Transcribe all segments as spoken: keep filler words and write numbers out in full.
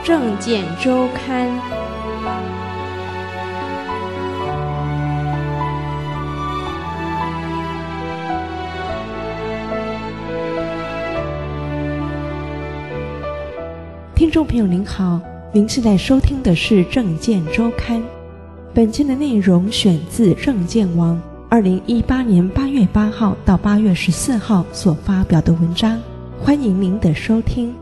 政见周刊。听众朋友您好，您现在收听的是政见周刊。本期的内容选自政见网二零一八年八月八号到八月十四号所发表的文章，欢迎您的收听。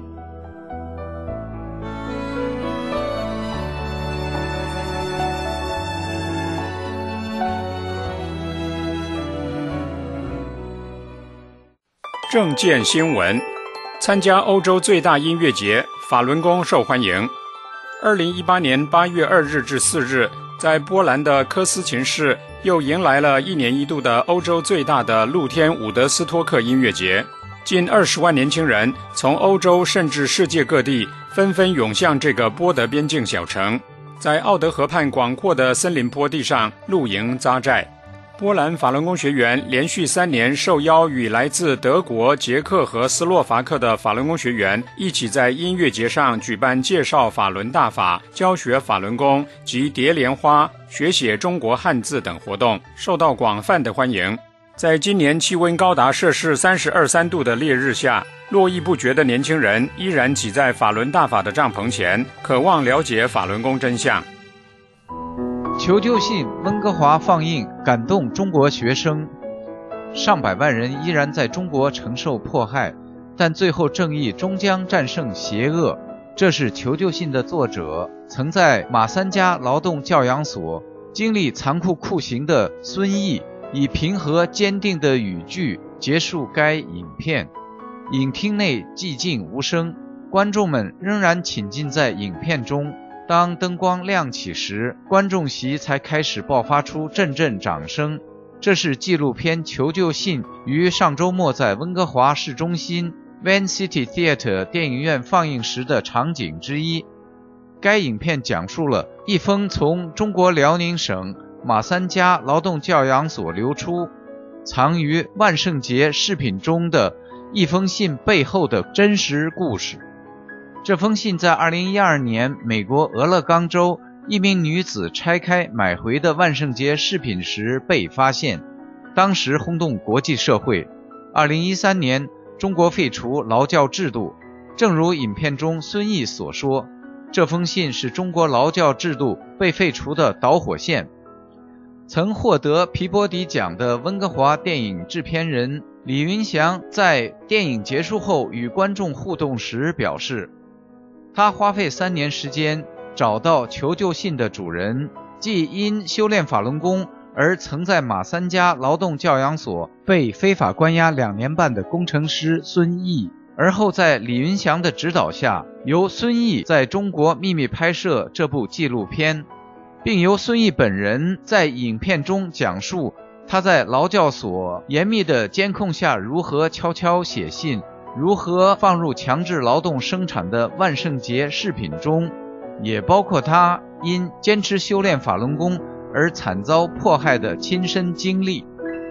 政见新闻：参加欧洲最大音乐节，法轮功受欢迎。二零一八年八月二日至四日，在波兰的科斯琴市又迎来了一年一度的欧洲最大的露天伍德斯托克音乐节。近二十万年轻人从欧洲甚至世界各地纷纷涌向这个波德边境小城，在奥德河畔广阔的森林坡地上露营扎寨。波兰法轮功学员连续三年受邀与来自德国、捷克和斯洛伐克的法轮功学员一起在音乐节上举办介绍法轮大法、教学法轮功及蝶莲花、学写中国汉字等活动，受到广泛的欢迎。在今年气温高达摄氏三十二三度的烈日下，络绎不绝的年轻人依然挤在法轮大法的帐篷前，渴望了解法轮功真相。 求救信温哥华放映感动中国学生，上百万人依然在中国承受迫害，但最后正义终将战胜邪恶。这是求救信的作者曾在马三家劳动教养所经历残酷酷刑的孙毅，以平和坚定的语句结束该影片。影厅内寂静无声，观众们仍然浸浸在影片中。当灯光亮起时，观众席才开始爆发出阵阵掌声。这是纪录片《求救信》于上周末在温哥华市中心 Van City Theatre 电影院放映时的场景之一。该影片讲述了一封从中国辽宁省马三家劳动教养所流出、藏于万圣节饰品中的一封信背后的真实故事。这封信在二零一二年美国俄勒冈州一名女子拆开买回的万圣节饰品时被发现，当时轰动国际社会。二零一三年中国废除劳教制度，正如影片中孙毅所说，这封信是中国劳教制度被废除的导火线。曾获得皮波迪奖的温哥华电影制片人李云祥在电影结束后与观众互动时表示，他花费三年时间找到求救信的主人，即因修炼法轮功而曾在马三家劳动教养所被非法关押两年半的工程师孙毅，而后在李云祥的指导下，由孙毅在中国秘密拍摄这部纪录片，并由孙毅本人在影片中讲述他在劳教所严密的监控下如何悄悄写信，如何放入强制劳动生产的万圣节饰品中，也包括他因坚持修炼法轮功而惨遭迫害的亲身经历。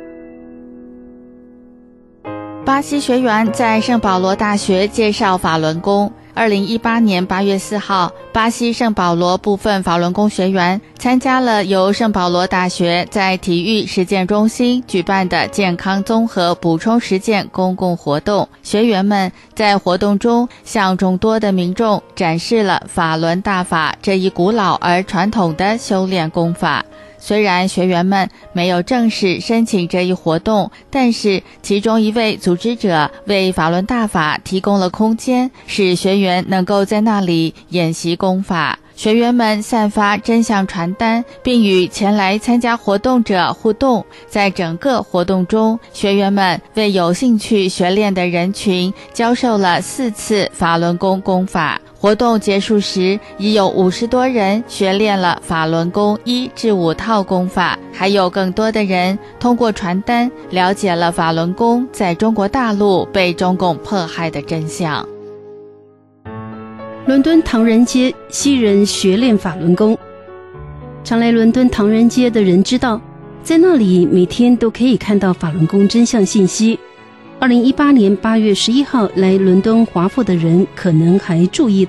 巴西学员在圣保罗大学介绍法轮功。二零一八年八月四号，巴西圣保罗部分法轮功学员参加了由圣保罗大学在体育实践中心举办的健康综合补充实践公共活动。学员们在活动中向众多的民众展示了法轮大法这一古老而传统的修炼功法。虽然学员们没有正式申请这一活动，但是其中一位组织者为法轮大法提供了空间，使学员能够在那里演习功法。学员们散发真相传单，并与前来参加活动者互动。在整个活动中，学员们为有兴趣学练的人群教授了四次法轮功功法。活动结束时，已有五十多人学练了法轮功一至五套功法，还有更多的人通过传单了解了法轮功在中国大陆被中共迫害的真相。 伦敦唐人街，西人学练法轮功。常来伦敦唐人街的人知道，在那里每天都可以看到法轮功真相信息。二零一八年八月十一号来伦敦华埠的人可能还注意到，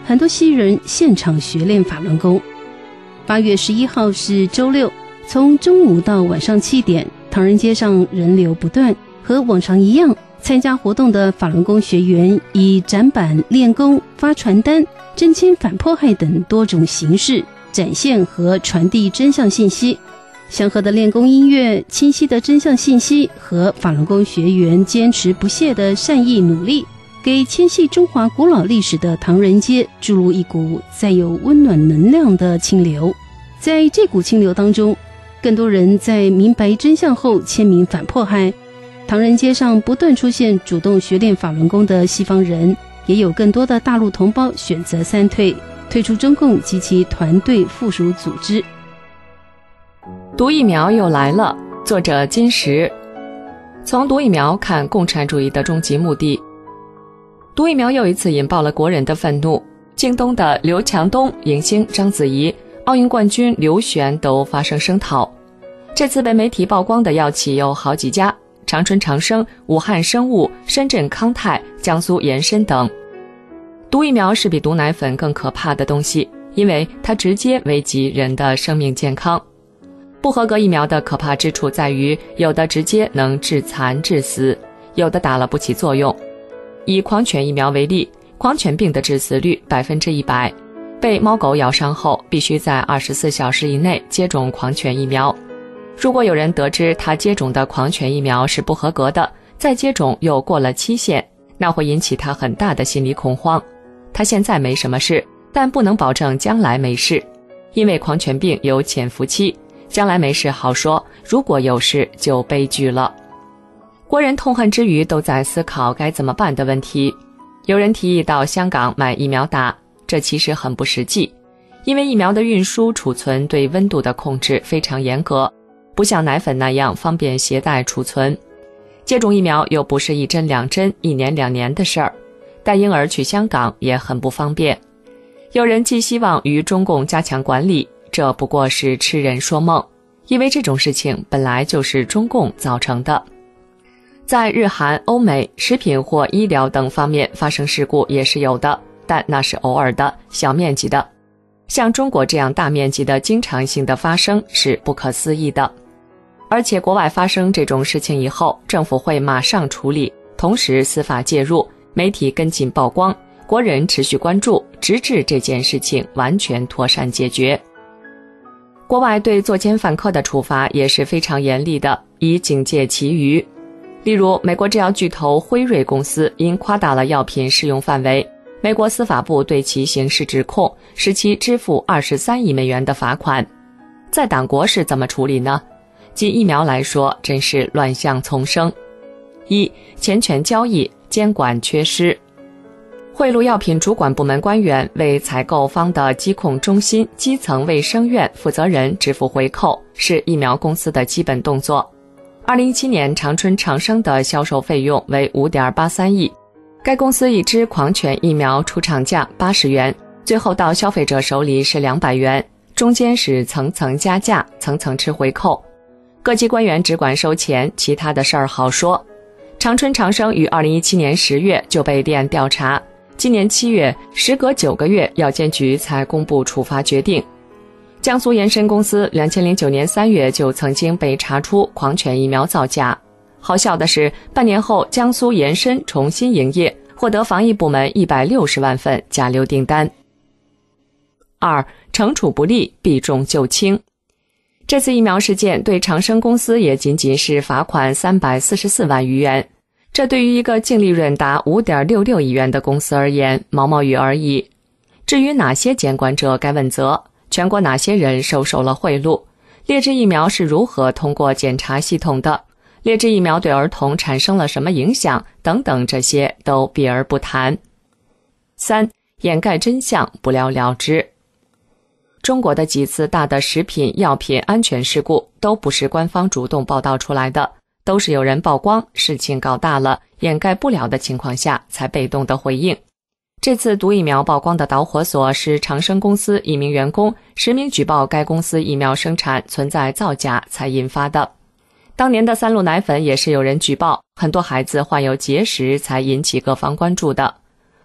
很多西人现场学练法轮功。八月十一号是周六，从中午到晚上七点，唐人街上人流不断，和往常一样，参加活动的法轮功学员以展板、练功、发传单、真签反迫害等多种形式展现和传递真相信息。祥和的练功音乐、清晰的真相信息和法轮功学员坚持不懈的善意努力，给牵系中华古老历史的唐人街注入一股载有温暖能量的清流。在这股清流当中，更多人在明白真相后签名反迫害。唐人街上不断出现主动学练法轮功的西方人，也有更多的大陆同胞选择三退，退出中共及其团队附属组织。 毒疫苗又来了，作者金石。从毒疫苗看共产主义的终极目的。毒疫苗又一次引爆了国人的愤怒，京东的刘强东、影星章子怡、奥运冠军刘璇都发声声讨。这次被媒体曝光的药企有好几家，长春长生、武汉生物、深圳康泰、江苏延参等。毒疫苗是比毒奶粉更可怕的东西，因为它直接危及人的生命健康。不合格疫苗的可怕之处在于，有的直接能致残致死，有的打了不起作用。以狂犬疫苗为例，狂犬病的致死率百分之一百，被猫狗咬伤后必须在二十四小时以内接种狂犬疫苗。如果有人得知他接种的狂犬疫苗是不合格的，再接种又过了期限，那会引起他很大的心理恐慌。他现在没什么事，但不能保证将来没事，因为狂犬病有潜伏期，将来没事好说，如果有事就悲剧了。国人痛恨之余都在思考该怎么办的问题。有人提议到香港买疫苗打，这其实很不实际，因为疫苗的运输、储存对温度的控制非常严格，不像奶粉那样方便携带储存。接种疫苗又不是一针两针、一年两年的事儿，带婴儿去香港也很不方便。有人寄希望于中共加强管理，这不过是痴人说梦，因为这种事情本来就是中共造成的。在日韩、欧美、食品或医疗等方面发生事故也是有的，但那是偶尔的、小面积的。像中国这样大面积的经常性的发生是不可思议的。而且国外发生这种事情以后，政府会马上处理，同时司法介入，媒体跟进曝光，国人持续关注，直至这件事情完全妥善解决。国外对作奸犯科的处罚也是非常严厉的，以警戒其余。例如，美国制药巨头辉瑞公司因夸大了药品适用范围，美国司法部对其刑事指控，使其支付二十三亿美元的罚款。在党国是怎么处理呢？即疫苗来说，真是乱象丛生。一、钱权交易，监管缺失。贿赂药品主管部门官员为采购方的疾控中心、基层卫生院负责人支付回扣，是疫苗公司的基本动作。二零一七年长春长生的销售费用为 五点八三亿，该公司一支狂犬疫苗出厂价八十元，最后到消费者手里是两百元，中间是层层加价，层层吃回扣。各级官员只管收钱，其他的事儿好说。长春长生于二零一七年十月就被立案调查，今年七月，时隔九个月，药监局才公布处罚决定。江苏延参公司二零零九年三月就曾经被查出狂犬疫苗造假。好笑的是，半年后江苏延参重新营业，获得防疫部门一百六十万份甲流订单。二、惩处不力，避重就轻。这次疫苗事件对长生公司也仅仅是罚款三百四十四万余元，这对于一个净利润达 五点六六亿元的公司而言，毛毛雨而已。至于哪些监管者该问责，全国哪些人收受了贿赂，劣质疫苗是如何通过检查系统的，劣质疫苗对儿童产生了什么影响等等，这些都避而不谈。三、掩盖真相，不了了之。中国的几次大的食品药品安全事故都不是官方主动报道出来的，都是有人曝光，事情搞大了，掩盖不了的情况下才被动的回应。这次毒疫苗曝光的导火索是长生公司一名员工实名举报该公司疫苗生产存在造假才引发的。当年的三鹿奶粉也是有人举报，很多孩子患有结石才引起各方关注的。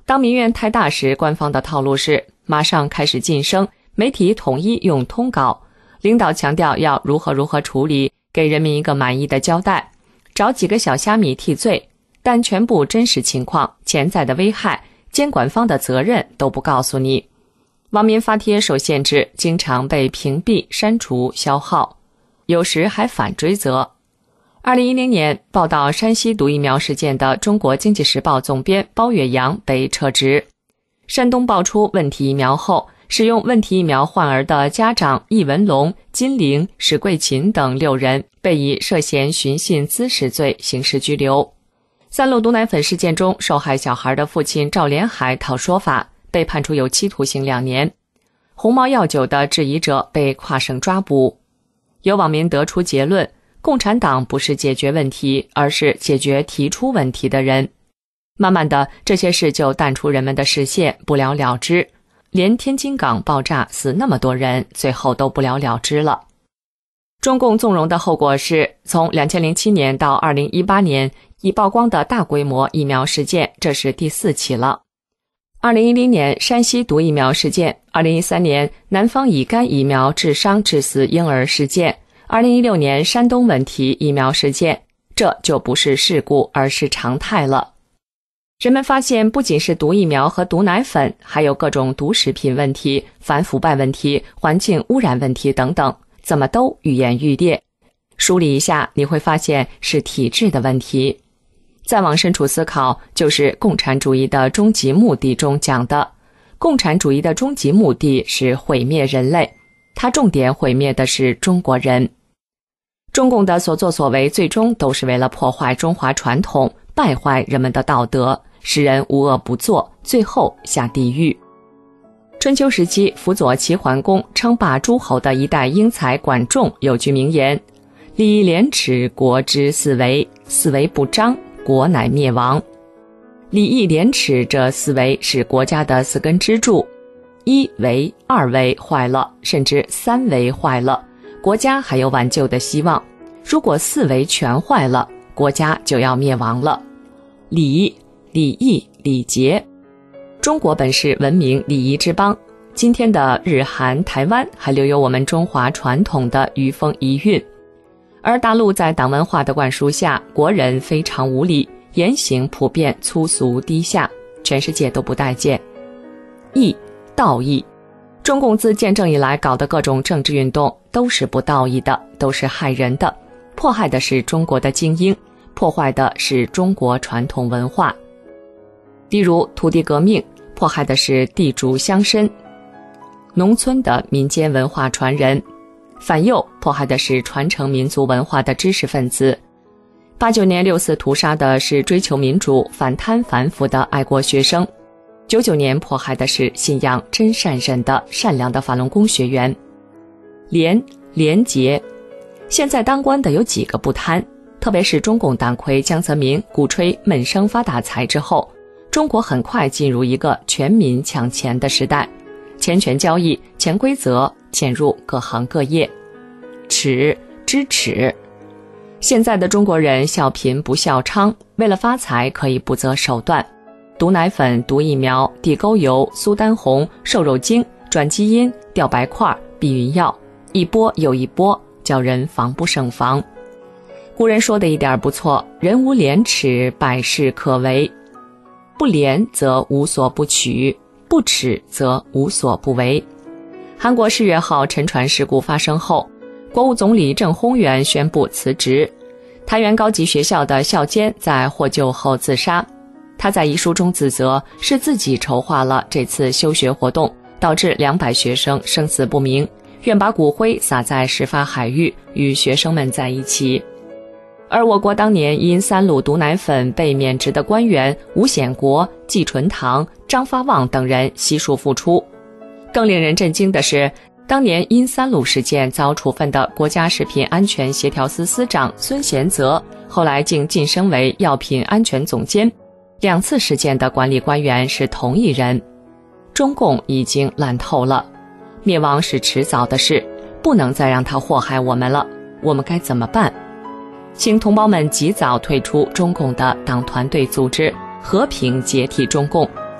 当民怨太大时，官方的套路是马上开始晋升，媒体统一用通稿，领导强调要如何如何处理，给人民一个满意的交代，找几个小虾米替罪，但全部真实情况、潜在的危害、监管方的责任都不告诉你。网民发帖受限制，经常被屏蔽、删除、消耗，有时还反追责。二零一零年，报道山西毒疫苗事件的《中国经济时报》总编包月阳被撤职。山东爆出问题疫苗后，使用问题疫苗患儿的家长易文龙、金玲、史桂琴等六人被以涉嫌寻衅滋事罪刑事拘留。三鹿毒奶粉事件中受害小孩的父亲赵连海讨说法，被判处有期徒刑两年。鸿茅药酒的质疑者被跨省抓捕。有网民得出结论，共产党不是解决问题，而是解决提出问题的人。慢慢的，这些事就淡出人们的视线，不了了之。连天津港爆炸死那么多人，最后都不了了之了。中共纵容的后果是，从两千零七年到二零一八年已曝光的大规模疫苗事件，这是第四起了。二零一零年山西毒疫苗事件，二零一三年南方乙肝疫苗致伤致死婴儿事件，二零一六年山东问题疫苗事件，这就不是事故，而是常态了。人们发现，不仅是毒疫苗和毒奶粉，还有各种毒食品问题、反腐败问题、环境污染问题等等，怎么都愈演愈烈。梳理一下，你会发现是体制的问题。再往深处思考，就是共产主义的终极目的中讲的，共产主义的终极目的是毁灭人类，它重点毁灭的是中国人。中共的所作所为最终都是为了破坏中华传统，败坏人们的道德，使人无恶不作，最后下地狱。春秋时期，辅佐齐桓公称霸诸侯的一代英才管仲有句名言：礼义廉耻，国之四维，四维不张，国乃灭亡。礼义廉耻这四维是国家的四根支柱，一维、二维坏了，甚至三维坏了，国家还有挽救的希望。如果四维全坏了，国家就要灭亡了。礼、礼义、礼节。中国本是文明礼仪之邦，今天的日韩台湾还留有我们中华传统的遗风遗韵。而大陆在党文化的灌输下，国人非常无礼，言行普遍粗俗低下，全世界都不待见。义、道义。中共自建政以来搞的各种政治运动都是不道义的，都是害人的，迫害的是中国的精英，破坏的是中国传统文化。例如土地革命，迫害的是地主乡绅，农村的民间文化传人；反右，迫害的是传承民族文化的知识分子；八九年六四屠杀的是追求民主、反贪反腐的爱国学生；九九年迫害的是信仰真善忍的善良的法轮功学员。廉、廉洁。现在当官的有几个不贪？特别是中共党魁江泽民鼓吹闷声发大财之后，中国很快进入一个全民抢钱的时代，钱权交易、潜规则潜入各行各业。耻、知耻。现在的中国人笑贫不笑娼，为了发财可以不择手段。毒奶粉、毒疫苗、地沟油、苏丹红、瘦肉精、转基因、吊白块、避孕药，一波又一波，叫人防不胜防。古人说的一点不错，人无廉耻，百事可为。不廉则无所不取，不耻则无所不为。韩国世越号沉船事故发生后，国务总理郑洪元宣布辞职。台原高级学校的校监在获救后自杀，他在遗书中自责是自己筹划了这次休学活动，导致两百学生生死不明，愿把骨灰撒在事发海域，与学生们在一起。而我国当年因三鹿毒奶粉被免职的官员吴显国、季纯堂、张发旺等人悉数复出。更令人震惊的是，当年因三鹿事件遭处分的国家食品安全协调司司长孙贤泽，后来竟晋升为药品安全总监。两次事件的管理官员是同一人。中共已经烂透了，灭亡是迟早的事，不能再让它祸害我们了。我们该怎么办？请同胞们及早退出中共的党团队组织，和平解体中共，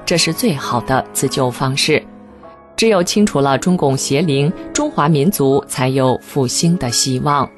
这是最好的自救方式。只有清除了中共邪灵，中华民族才有复兴的希望。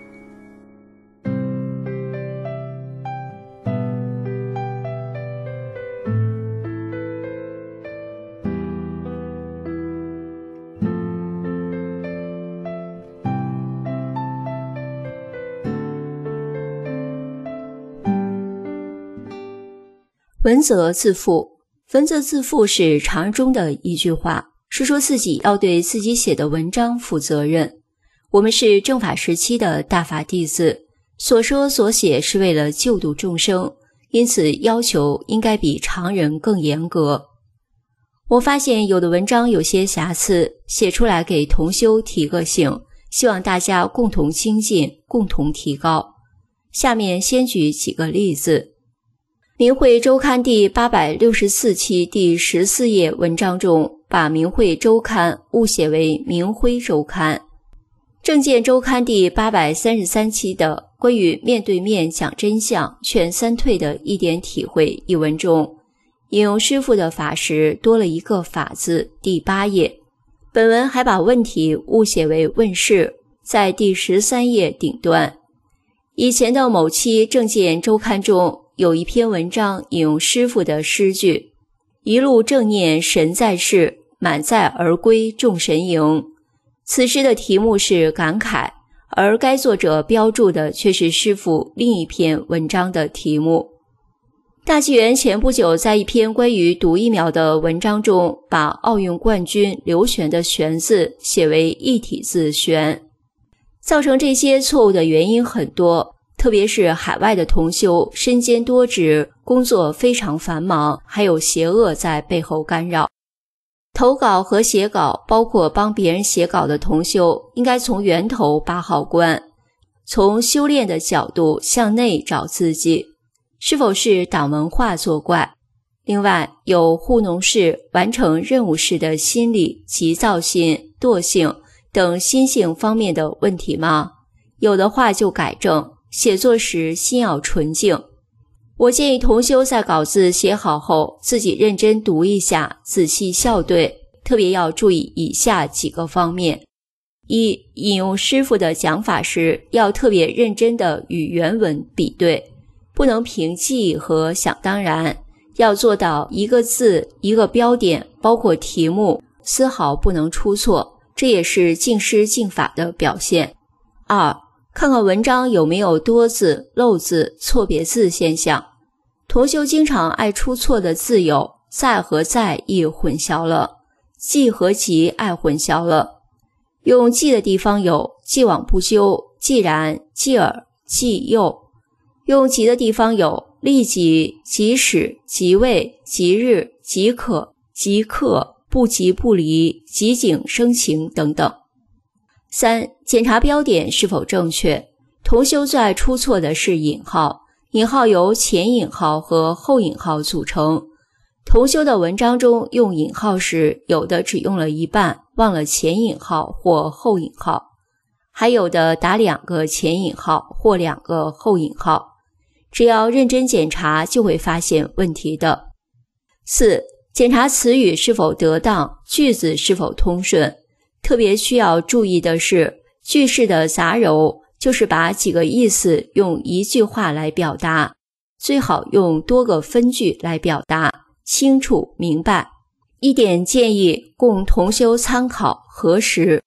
闻则自负，闻则自负是常人中的一句话，是说自己要对自己写的文章负责任。我们是正法时期的大法弟子，所说所写是为了救度众生，因此要求应该比常人更严格。我发现有的文章有些瑕疵，写出来给同修提个醒，希望大家共同精进，共同提高。下面先举几个例子。明慧周刊第八百六十四期第十四页文章中，把明慧周刊误写为明辉周刊。正见周刊第八百三十三期的关于面对面讲真相劝三退的一点体会一文中，引用师父的法时多了一个法字，第八页。本文还把问题误写为问世，在第十三页顶端。以前的某期正见周刊中有一篇文章引用师父的诗句，一路正念神在世，满载而归众神迎。此诗的题目是感慨，而该作者标注的却是师父另一篇文章的题目。大纪元前不久在一篇关于毒疫苗的文章中，把奥运冠军刘璇的璇字写为一体字璇。造成这些错误的原因很多，特别是海外的同修身兼多职，工作非常繁忙，还有邪恶在背后干扰。投稿和写稿，包括帮别人写稿的同修，应该从源头把好关，从修炼的角度向内找自己，是否是党文化作怪。另外，有糊弄式、完成任务式的心理、急躁心、惰性等心性方面的问题吗？有的话就改正，写作时心要纯净。我建议同修在稿子写好后，自己认真读一下，仔细校对，特别要注意以下几个方面。一、引用师父的讲法时，要特别认真地与原文比对，不能凭记忆和想当然，要做到一个字一个标点，包括题目，丝毫不能出错，这也是敬师敬法的表现。二、看看文章有没有多字、漏字、错别字现象。同修经常爱出错的字有在和在意混淆了，既和即爱混淆了。用既的地方有既往不咎、既然、既尔、既又。用即的地方有立即、即使、即位、即日、即可、即刻、不即不离、即景生情等等。三、检查标点是否正确。同修最爱出错的是引号，引号由前引号和后引号组成。同修的文章中用引号时，有的只用了一半，忘了前引号或后引号，还有的打两个前引号或两个后引号。只要认真检查，就会发现问题的。四、检查词语是否得当，句子是否通顺。特别需要注意的是，句式的杂糅，就是把几个意思用一句话来表达，最好用多个分句来表达，清楚明白。一点建议供同修参考核实。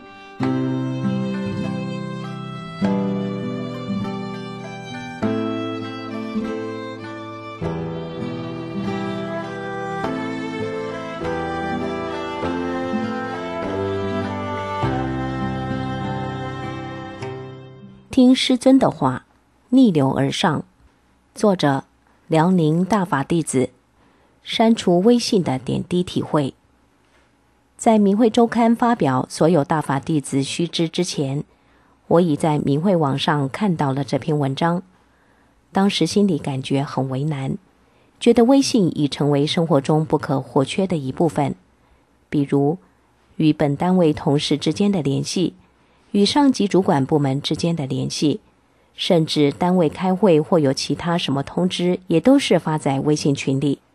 听师尊的话，逆流而上。作者：辽宁大法弟子。删除微信的点滴体会。在明慧周刊发表所有大法弟子须知之前，我已在明慧网上看到了这篇文章。当时心里感觉很为难，觉得微信已成为生活中不可或缺的一部分，比如与本单位同事之间的联系，与上级主管部门之间的联系，甚至单位开会或有其他什么通知，也都是发在微信群里。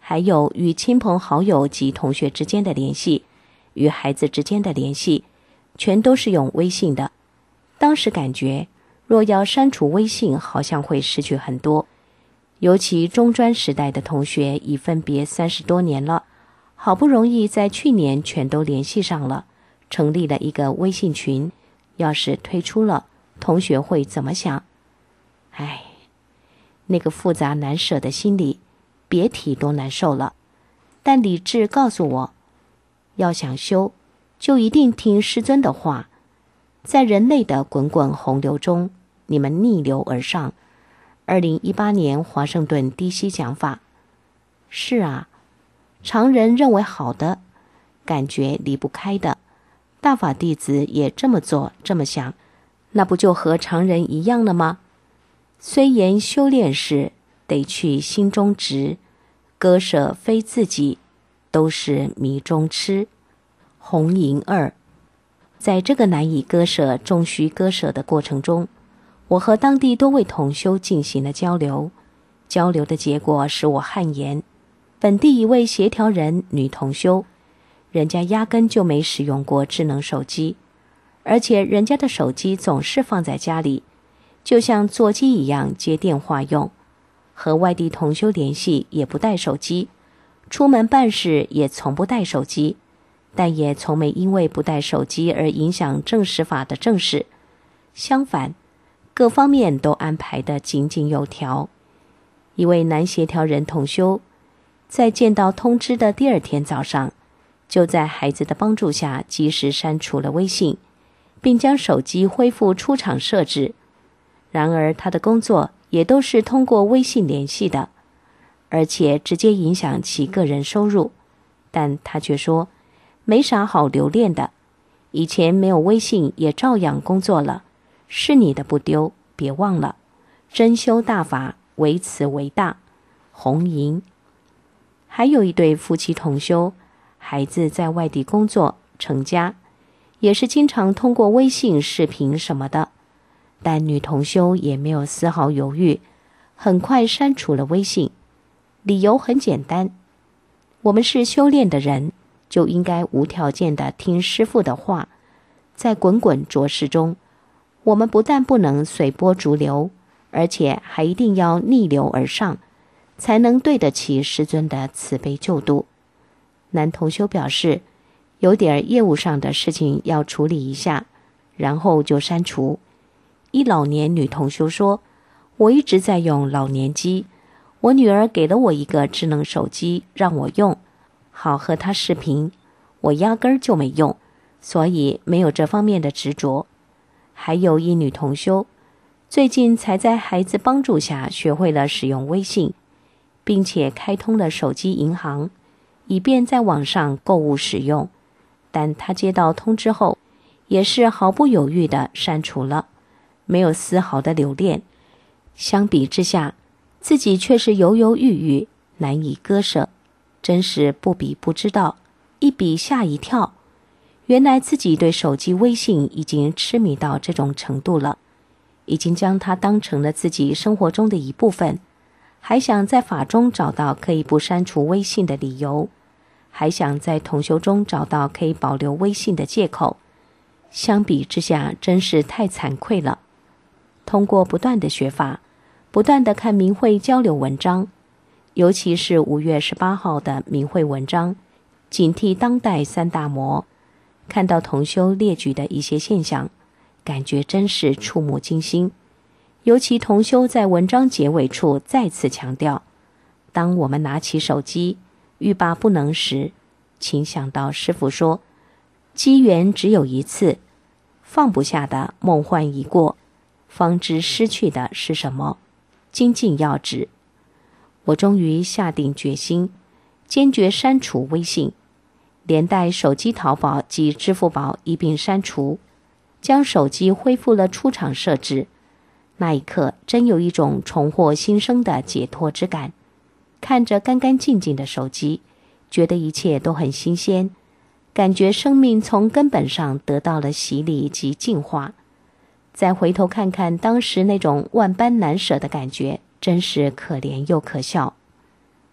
还有与亲朋好友及同学之间的联系，与孩子之间的联系，全都是用微信的。当时感觉若要删除微信，好像会失去很多。尤其中专时代的同学已分别三十多年了，好不容易在去年全都联系上了，成立了一个微信群，要是退出了，同学会怎么想？唉，那个复杂难舍的心里，别提多难受了。但理智告诉我，要想修，就一定听师尊的话。在人类的滚滚洪流中，你们逆流而上。二零一八年华盛顿 D C 讲法。是啊，常人认为好的，感觉离不开的，大法弟子也这么做这么想，那不就和常人一样了吗？虽言修炼时得去心中执，割舍非自己，都是迷中痴。红银二。在这个难以割舍终须割舍的过程中，我和当地多位同修进行了交流，交流的结果使我汗颜。本地一位协调人女同修，人家压根就没使用过智能手机，而且人家的手机总是放在家里，就像座机一样接电话用，和外地同修联系也不带手机，出门办事也从不带手机，但也从没因为不带手机而影响正实法的正事，相反，各方面都安排得井井有条。一位男协调人同修，在见到通知的第二天早上，就在孩子的帮助下及时删除了微信，并将手机恢复出厂设置。然而他的工作也都是通过微信联系的，而且直接影响其个人收入。但他却说没啥好留恋的，以前没有微信也照样工作了，是你的不丢，别忘了，真修大法，唯此为大。红银。还有一对夫妻同修，孩子在外地工作成家，也是经常通过微信视频什么的，但女同修也没有丝毫犹豫，很快删除了微信。理由很简单，我们是修炼的人，就应该无条件地听师父的话。在滚滚浊世中，我们不但不能随波逐流，而且还一定要逆流而上，才能对得起师尊的慈悲救度。男同修表示，有点业务上的事情要处理一下，然后就删除。一老年女同修说，我一直在用老年机，我女儿给了我一个智能手机让我用，好和她视频，我压根儿就没用，所以没有这方面的执着。还有一女同修，最近才在孩子帮助下学会了使用微信，并且开通了手机银行，以便在网上购物使用。但她接到通知后，也是毫不犹豫地删除了，没有丝毫的留恋。相比之下，自己却是犹犹豫豫，难以割舍，真是不比不知道，一比吓一跳。原来自己对手机微信已经痴迷到这种程度了，已经将它当成了自己生活中的一部分，还想在法中找到可以不删除微信的理由，还想在同修中找到可以保留微信的借口。相比之下，真是太惭愧了。通过不断的学法，不断的看明慧交流文章，尤其是五月十八号的明慧文章，警惕当代三大魔，看到同修列举的一些现象，感觉真是触目惊心。尤其同修在文章结尾处再次强调，当我们拿起手机欲罢不能时，请想到师父说，机缘只有一次，放不下的梦幻已过，方知失去的是什么，精进要止。我终于下定决心，坚决删除微信，连带手机淘宝及支付宝一并删除，将手机恢复了出厂设置。那一刻真有一种重获新生的解脱之感，看着干干净净的手机，觉得一切都很新鲜，感觉生命从根本上得到了洗礼及净化。再回头看看当时那种万般难舍的感觉，真是可怜又可笑。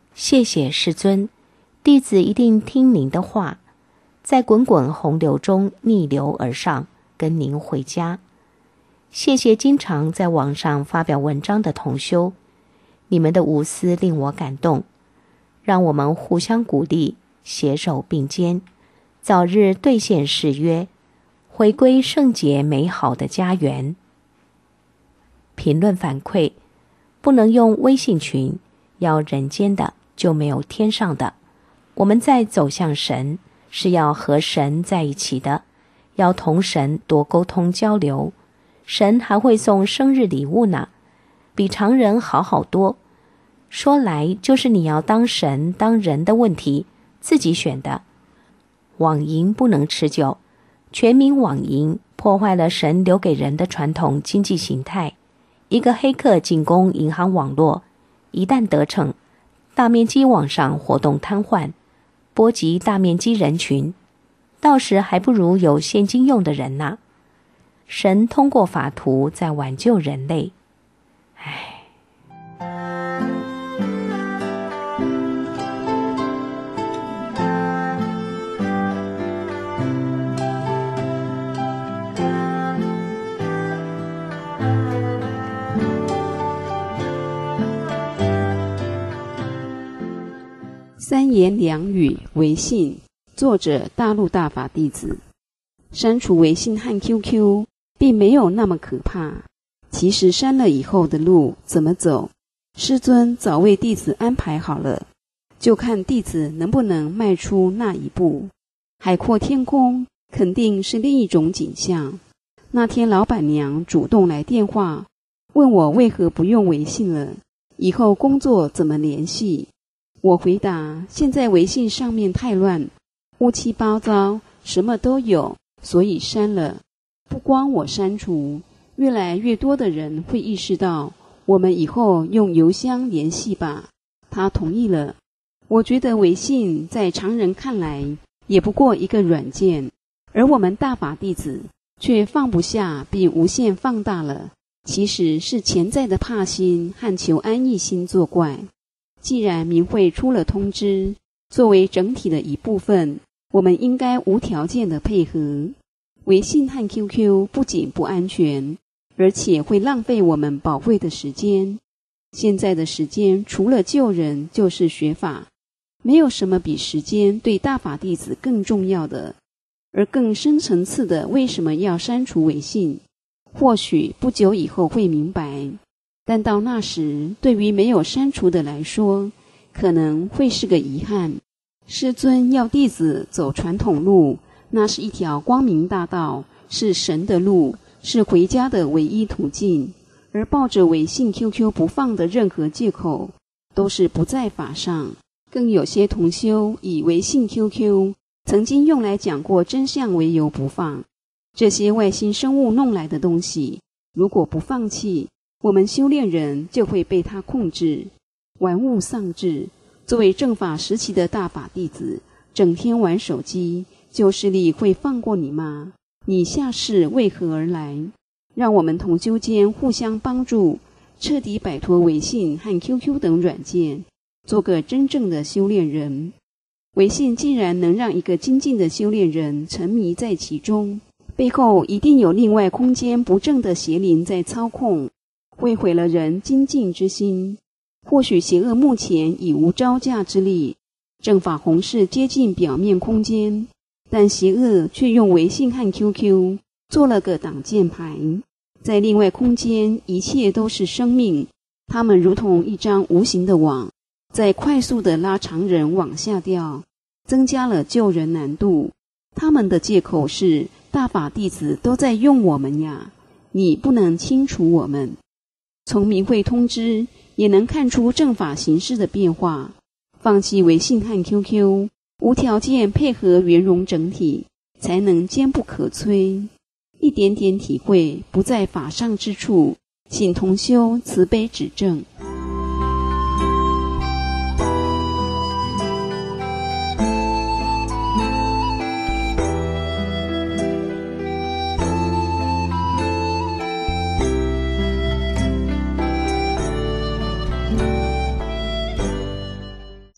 谢谢世尊，弟子一定听您的话，在滚滚洪流中逆流而上，跟您回家。谢谢经常在网上发表文章的同修，你们的无私令我感动，让我们互相鼓励，携手并肩，早日兑现誓约，回归圣洁美好的家园。评论反馈：不能用微信群，要人间的就没有天上的。我们在走向神，是要和神在一起的，要同神多沟通交流。神还会送生日礼物呢，比常人好好多。说来就是你要当神当人的问题，自己选的。网银不能持久，全民网银破坏了神留给人的传统经济形态。一个黑客进攻银行网络，一旦得逞，大面积网上活动瘫痪，波及大面积人群，到时还不如有现金用的人呢。神通过法图在挽救人类。唉。 三言两语微信，作者大陆大法弟子。删除微信和 Q Q 并没有那么可怕，其实删了以后的路怎么走，师尊早为弟子安排好了，就看弟子能不能迈出那一步。海阔天空肯定是另一种景象。那天老板娘主动来电话，问我为何不用微信了，以后工作怎么联系。我回答，现在微信上面太乱，乌七八糟，什么都有，所以删了。不光我删除，越来越多的人会意识到，我们以后用邮箱联系吧。他同意了。我觉得微信在常人看来也不过一个软件，而我们大法弟子却放不下并无限放大了，其实是潜在的怕心和求安逸心作怪。既然明会出了通知，作为整体的一部分，我们应该无条件的配合。微信和 Q Q 不仅不安全，而且会浪费我们宝贵的时间。现在的时间除了救人就是学法，没有什么比时间对大法弟子更重要的。而更深层次的，为什么要删除微信，或许不久以后会明白，但到那时，对于没有删除的来说，可能会是个遗憾。师尊要弟子走传统路，那是一条光明大道，是神的路，是回家的唯一途径。而抱着微信 Q Q 不放的任何借口，都是不在法上。更有些同修以微信 Q Q 曾经用来讲过真相为由不放。这些外星生物弄来的东西，如果不放弃，我们修炼人就会被它控制，玩物丧志。作为正法时期的大法弟子，整天玩手机，旧势力会放过你吗？你下世为何而来？让我们同修间互相帮助，彻底摆脱微信和 Q Q 等软件，做个真正的修炼人。微信既然能让一个精进的修炼人沉迷在其中，背后一定有另外空间不正的邪灵在操控，会毁了人精进之心。或许邪恶目前已无招架之力，正法弘誓接近表面空间，但邪恶却用微信和 Q Q 做了个挡箭牌。在另外空间，一切都是生命，它们如同一张无形的网，在快速地拉长人往下掉，增加了救人难度。他们的借口是大法弟子都在用我们呀，你不能清除我们。从明会通知也能看出正法形势的变化，放弃微信和 Q Q， 无条件配合圆融整体，才能坚不可摧。一点点体会不在法上之处，请同修慈悲指正。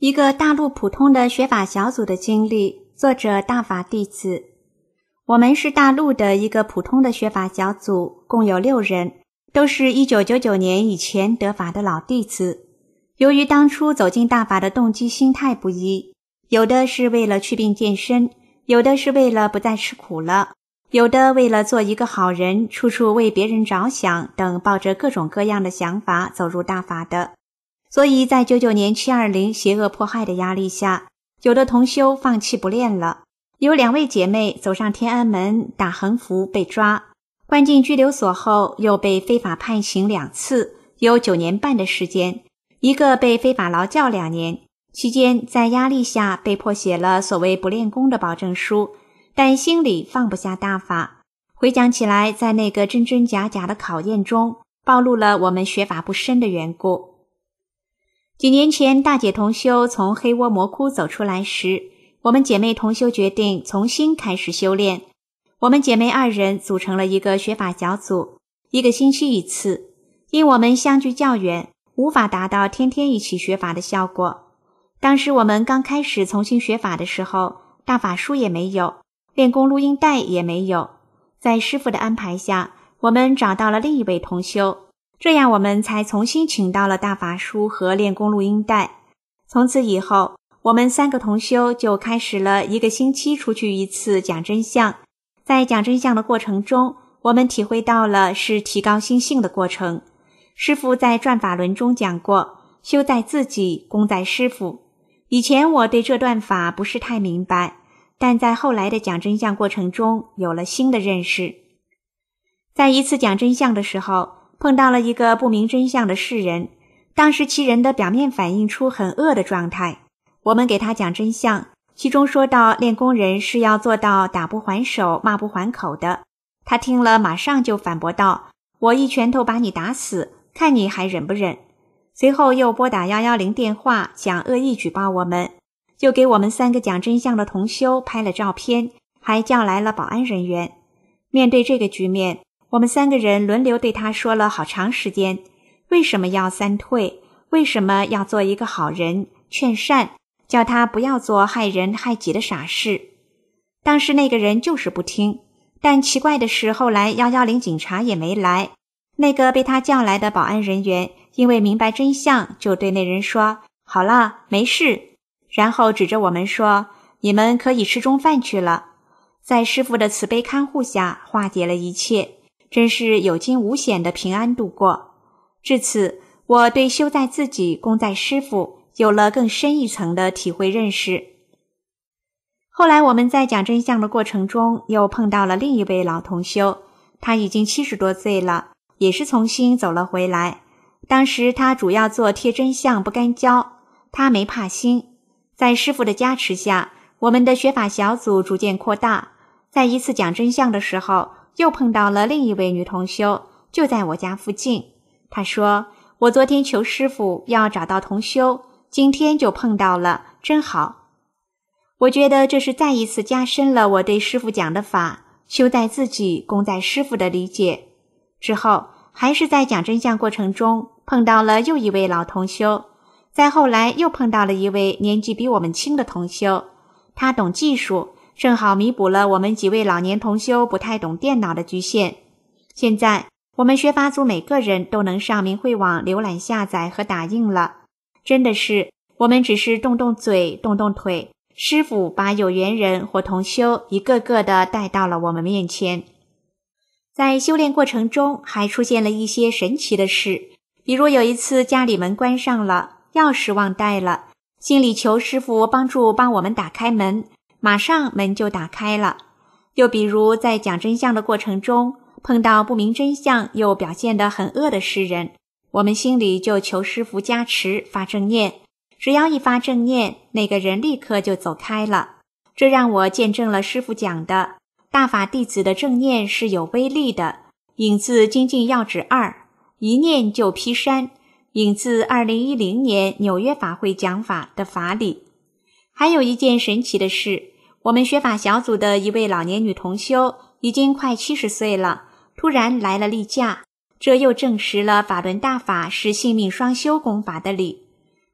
一个大陆普通的学法小组的经历，作者大法弟子。我们是大陆的一个普通的学法小组，共有六人，都是一九九九年以前得法的老弟子。由于当初走进大法的动机心态不一，有的是为了祛病健身，有的是为了不再吃苦了，有的为了做一个好人，处处为别人着想等，抱着各种各样的想法走入大法的。所以在九九年七二零邪恶迫害的压力下，有的同修放弃不练了，有两位姐妹走上天安门打横幅被抓，关进拘留所后又被非法判刑两次，有九年半的时间，一个被非法劳教两年，期间在压力下被迫写了所谓不练功的保证书，但心里放不下大法。回想起来，在那个真真假假的考验中，暴露了我们学法不深的缘故。几年前大姐同修从黑窝魔窟走出来时，我们姐妹同修决定重新开始修炼。我们姐妹二人组成了一个学法小组，一个星期一次，因我们相距较远，无法达到天天一起学法的效果。当时我们刚开始重新学法的时候，大法书也没有，练功录音带也没有。在师父的安排下，我们找到了另一位同修，这样我们才重新请到了大法书和练功录音带。从此以后，我们三个同修就开始了一个星期出去一次讲真相。在讲真相的过程中，我们体会到了是提高心性的过程。师父在转法轮中讲过，修在自己，功在师父。以前我对这段法不是太明白，但在后来的讲真相过程中有了新的认识。在一次讲真相的时候，碰到了一个不明真相的世人，当时其人的表面反映出很恶的状态。我们给他讲真相，其中说到练功人是要做到打不还手，骂不还口的。他听了马上就反驳道，我一拳头把你打死，看你还忍不忍。随后又拨打一一零电话，讲恶意举报我们，又给我们三个讲真相的同修拍了照片，还叫来了保安人员。面对这个局面，我们三个人轮流对他说了好长时间，为什么要三退，为什么要做一个好人，劝善，叫他不要做害人害己的傻事。当时那个人就是不听，但奇怪的是后来一一零警察也没来。那个被他叫来的保安人员因为明白真相，就对那人说，好了，没事，然后指着我们说，你们可以吃中饭去了。在师父的慈悲看护下化解了一切，真是有惊无险的平安度过。至此，我对修在自己，功在师父有了更深一层的体会认识。后来我们在讲真相的过程中又碰到了另一位老同修，他已经七十多岁了，也是重新走了回来。当时他主要做贴真相不干教，他没怕心。在师父的加持下，我们的学法小组逐渐扩大。在一次讲真相的时候，又碰到了另一位女同修，就在我家附近。她说，我昨天求师父要找到同修，今天就碰到了，真好。我觉得这是再一次加深了我对师父讲的法，修在自己，功在师父的理解。之后还是在讲真相过程中碰到了又一位老同修，再后来又碰到了一位年纪比我们轻的同修，他懂技术，正好弥补了我们几位老年同修不太懂电脑的局限。现在我们学法组每个人都能上明慧网浏览下载和打印了，真的是我们只是动动嘴动动腿，师父把有缘人或同修一个个的带到了我们面前。在修炼过程中还出现了一些神奇的事，比如有一次家里门关上了，钥匙忘带了，心里求师父帮助帮我们打开门，马上门就打开了。又比如在讲真相的过程中碰到不明真相又表现得很恶的世人，我们心里就求师父加持发正念，只要一发正念，那个人立刻就走开了。这让我见证了师父讲的大法弟子的正念是有威力的，引自精进要旨二，一念就劈山，引自二零一零年纽约法会讲法的法理。还有一件神奇的事，我们学法小组的一位老年女同修已经快七十岁了，突然来了例假，这又证实了法轮大法是性命双修功法的理。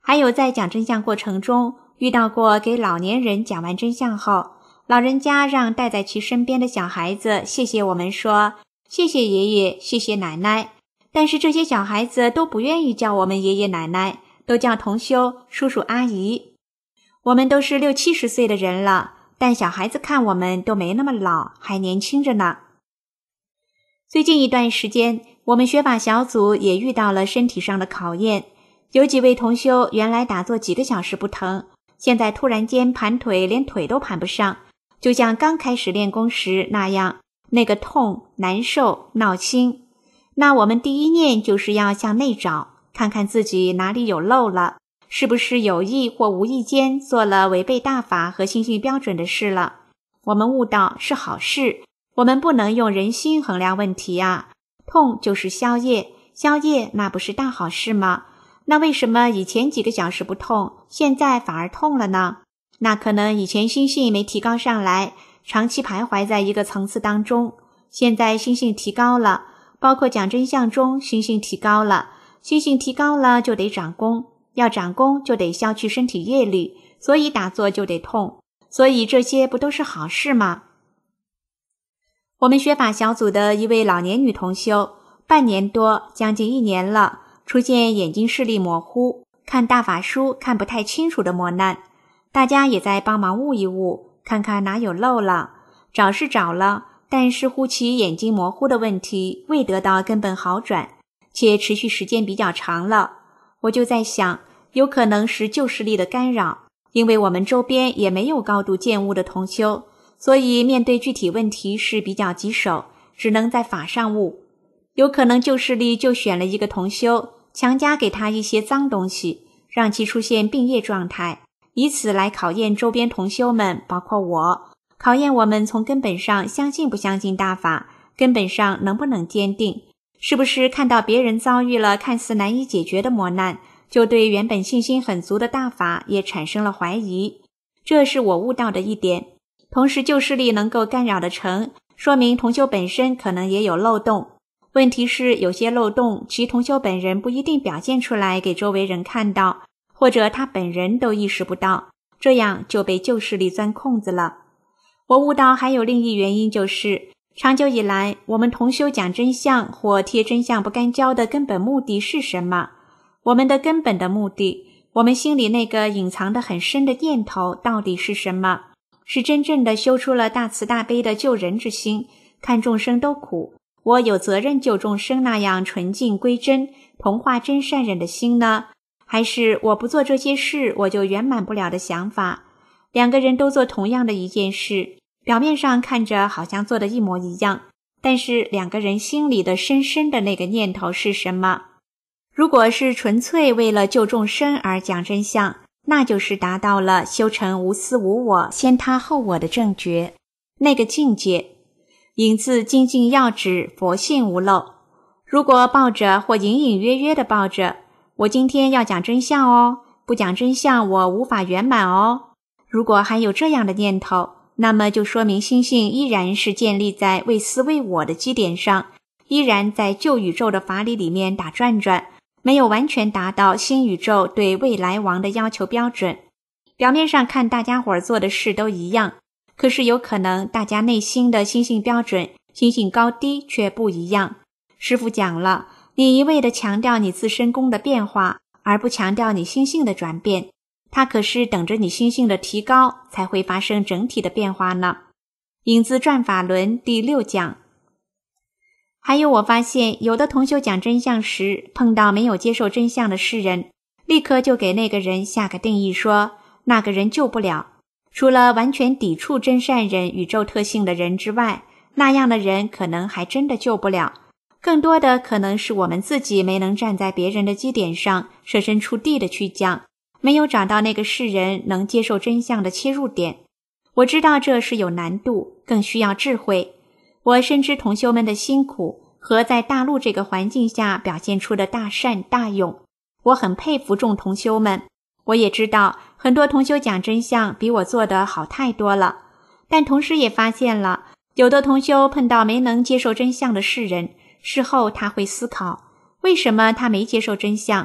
还有在讲真相过程中遇到过给老年人讲完真相后，老人家让带在其身边的小孩子谢谢我们，说谢谢爷爷，谢谢奶奶，但是这些小孩子都不愿意叫我们爷爷奶奶，都叫同修、叔叔阿姨。我们都是六七十岁的人了，但小孩子看我们都没那么老，还年轻着呢。最近一段时间，我们学法小组也遇到了身体上的考验，有几位同修原来打坐几个小时不疼，现在突然间盘腿连腿都盘不上，就像刚开始练功时那样，那个痛、难受、闹心。那我们第一念就是要向内找，看看自己哪里有漏了，是不是有意或无意间做了违背大法和心性标准的事了。我们悟道是好事，我们不能用人心衡量问题啊。痛就是消业，消业那不是大好事吗？那为什么以前几个小时不痛，现在反而痛了呢？那可能以前心性没提高上来，长期徘徊在一个层次当中，现在心性提高了，包括讲真相中心性提高了，心性提高了就得长功，要长功就得消去身体业力，所以打坐就得痛，所以这些不都是好事吗？我们学法小组的一位老年女同修，半年多将近一年了，出现眼睛视力模糊，看大法书看不太清楚的磨难，大家也在帮忙悟一悟，看看哪有漏了。找是找了，但是乎其眼睛模糊的问题未得到根本好转，且持续时间比较长了。我就在想，有可能是旧势力的干扰，因为我们周边也没有高度见悟的同修，所以面对具体问题是比较棘手，只能在法上悟。有可能旧势力就选了一个同修，强加给他一些脏东西，让其出现病业状态，以此来考验周边同修们，包括我，考验我们从根本上相信不相信大法，根本上能不能坚定，是不是看到别人遭遇了看似难以解决的磨难，就对原本信心很足的大法也产生了怀疑。这是我悟到的一点。同时旧势力能够干扰得成，说明同修本身可能也有漏洞。问题是有些漏洞其同修本人不一定表现出来给周围人看到，或者他本人都意识不到，这样就被旧势力钻空子了。我悟到还有另一原因，就是长久以来我们同修讲真相或贴真相不干交的根本目的是什么？我们的根本的目的，我们心里那个隐藏得很深的念头到底是什么？是真正的修出了大慈大悲的救人之心，看众生都苦，我有责任救众生那样纯净归真、同化真善忍的心呢？还是我不做这些事我就圆满不了的想法？两个人都做同样的一件事，表面上看着好像做的一模一样，但是两个人心里的深深的那个念头是什么？如果是纯粹为了救众生而讲真相，那就是达到了修成无私无我、先他后我的正觉，那个境界。引自精进要旨，佛性无漏。如果抱着或隐隐约约的抱着，我今天要讲真相哦，不讲真相我无法圆满哦。如果还有这样的念头，那么就说明心性依然是建立在为私为我的基点上，依然在旧宇宙的法理里面打转转，没有完全达到新宇宙对未来王的要求标准。表面上看大家伙儿做的事都一样，可是有可能大家内心的心性标准、心性高低却不一样。师父讲了，你一味地强调你自身功的变化，而不强调你心性的转变，它可是等着你心性的提高才会发生整体的变化呢。引自转法轮第六讲。还有我发现有的同修讲真相时，碰到没有接受真相的世人，立刻就给那个人下个定义，说那个人救不了。除了完全抵触真善人宇宙特性的人之外，那样的人可能还真的救不了。更多的可能是我们自己没能站在别人的基点上设身处地的去讲，没有找到那个世人能接受真相的切入点。我知道这是有难度，更需要智慧。我深知同修们的辛苦和在大陆这个环境下表现出的大善大勇，我很佩服众同修们。我也知道很多同修讲真相比我做得好太多了，但同时也发现了有的同修碰到没能接受真相的世人，事后他会思考，为什么他没接受真相？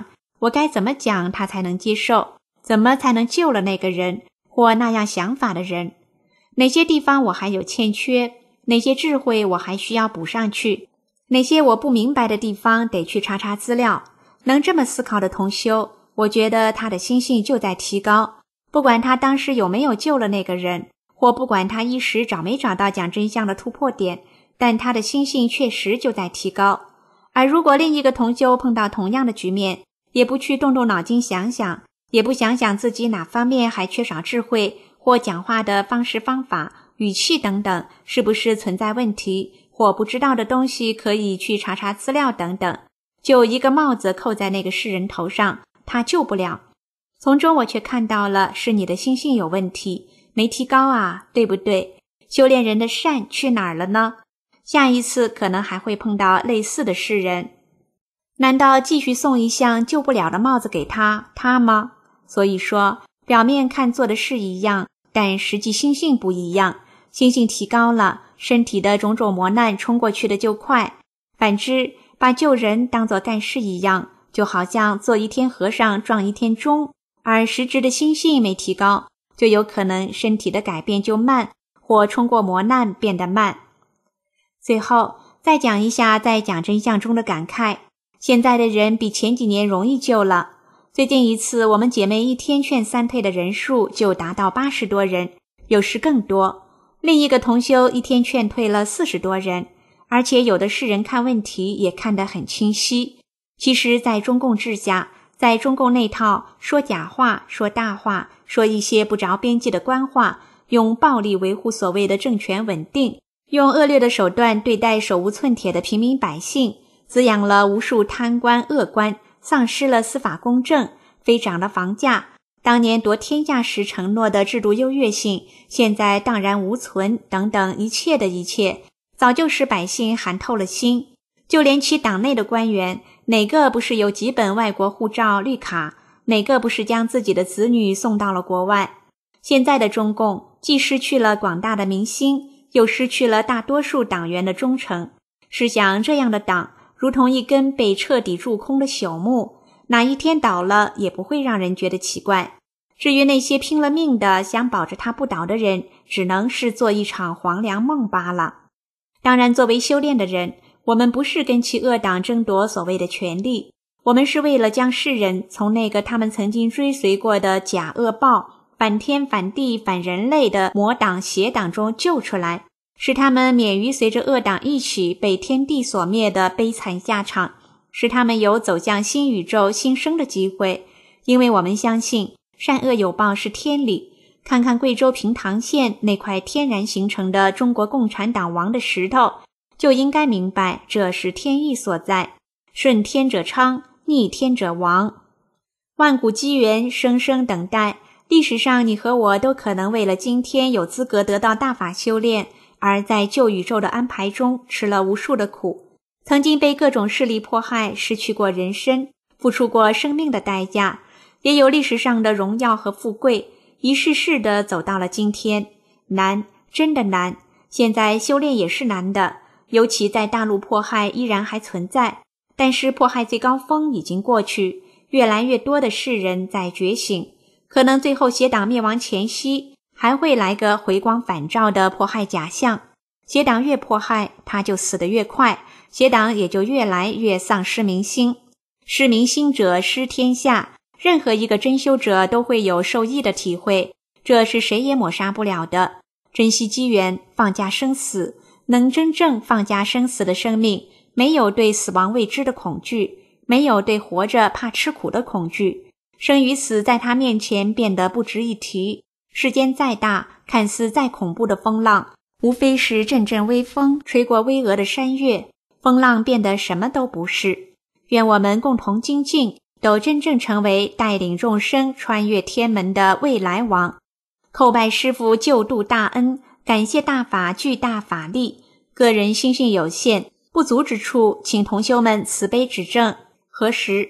我该怎么讲他才能接受？怎么才能救了那个人或那样想法的人？哪些地方我还有欠缺？哪些智慧我还需要补上去？哪些我不明白的地方得去查查资料？能这么思考的同修，我觉得他的心性就在提高，不管他当时有没有救了那个人，或不管他一时找没找到讲真相的突破点，但他的心性确实就在提高。而如果另一个同修碰到同样的局面，也不去动动脑筋想想，也不想想自己哪方面还缺少智慧，或讲话的方式方法、语气等等是不是存在问题，或不知道的东西可以去查查资料等等，就一个帽子扣在那个世人头上，他救不了。从中我却看到了是你的心性有问题，没提高啊，对不对？修炼人的善去哪儿了呢？下一次可能还会碰到类似的世人，难道继续送一项救不了的帽子给他，他吗？所以说，表面看做的事一样，但实际心性不一样，心性提高了，身体的种种磨难冲过去的就快。反之，把救人当作干事一样，就好像做一天和尚撞一天钟，而实质的心性没提高，就有可能身体的改变就慢，或冲过磨难变得慢。最后再讲一下在讲真相中的感慨，现在的人比前几年容易救了。最近一次我们姐妹一天劝三退的人数就达到八十多人，有时更多。另一个同修一天劝退了四十多人，而且有的世人看问题也看得很清晰。其实在中共治下，在中共那套说假话、说大话、说一些不着边际的官话，用暴力维护所谓的政权稳定，用恶劣的手段对待手无寸铁的平民百姓，滋养了无数贪官恶官，丧失了司法公正，飞涨了房价。当年夺天下时承诺的制度优越性，现在荡然无存，等等一切的一切，早就使百姓寒透了心。就连其党内的官员，哪个不是有几本外国护照绿卡，哪个不是将自己的子女送到了国外？现在的中共既失去了广大的民心，又失去了大多数党员的忠诚。试想这样的党如同一根被彻底蛀空的朽木，哪一天倒了也不会让人觉得奇怪。至于那些拼了命的想保着它不倒的人，只能是做一场黄粱梦罢了。当然，作为修炼的人，我们不是跟其恶党争夺所谓的权利，我们是为了将世人从那个他们曾经追随过的假恶报、反天反地反人类的魔党邪党中救出来，使他们免于随着恶党一起被天地所灭的悲惨下场，使他们有走向新宇宙新生的机会。因为我们相信善恶有报是天理，看看贵州平塘县那块天然形成的中国共产党亡的石头，就应该明白这是天意所在，顺天者昌，逆天者亡。万古机缘，生生等待，历史上你和我都可能为了今天有资格得到大法修炼，而在旧宇宙的安排中吃了无数的苦，曾经被各种势力迫害，失去过人身，付出过生命的代价，也有历史上的荣耀和富贵，一世世的走到了今天。难，真的难，现在修炼也是难的，尤其在大陆迫害依然还存在，但是迫害最高峰已经过去，越来越多的世人在觉醒，可能最后邪党灭亡前夕还会来个回光返照的迫害假象。邪党越迫害，他就死得越快，邪党也就越来越丧失民心。失民心者失天下，任何一个真修者都会有受益的体会，这是谁也抹杀不了的。珍惜机缘，放下生死，能真正放下生死的生命，没有对死亡未知的恐惧，没有对活着怕吃苦的恐惧，生与死在他面前变得不值一提。世间再大，看似再恐怖的风浪，无非是阵阵微风吹过巍峨的山岳，风浪变得什么都不是。愿我们共同精进，都真正成为带领众生穿越天门的未来王。叩拜师父救度大恩，感谢大法具大法力，个人心性有限，不足之处，请同修们慈悲指正。何时？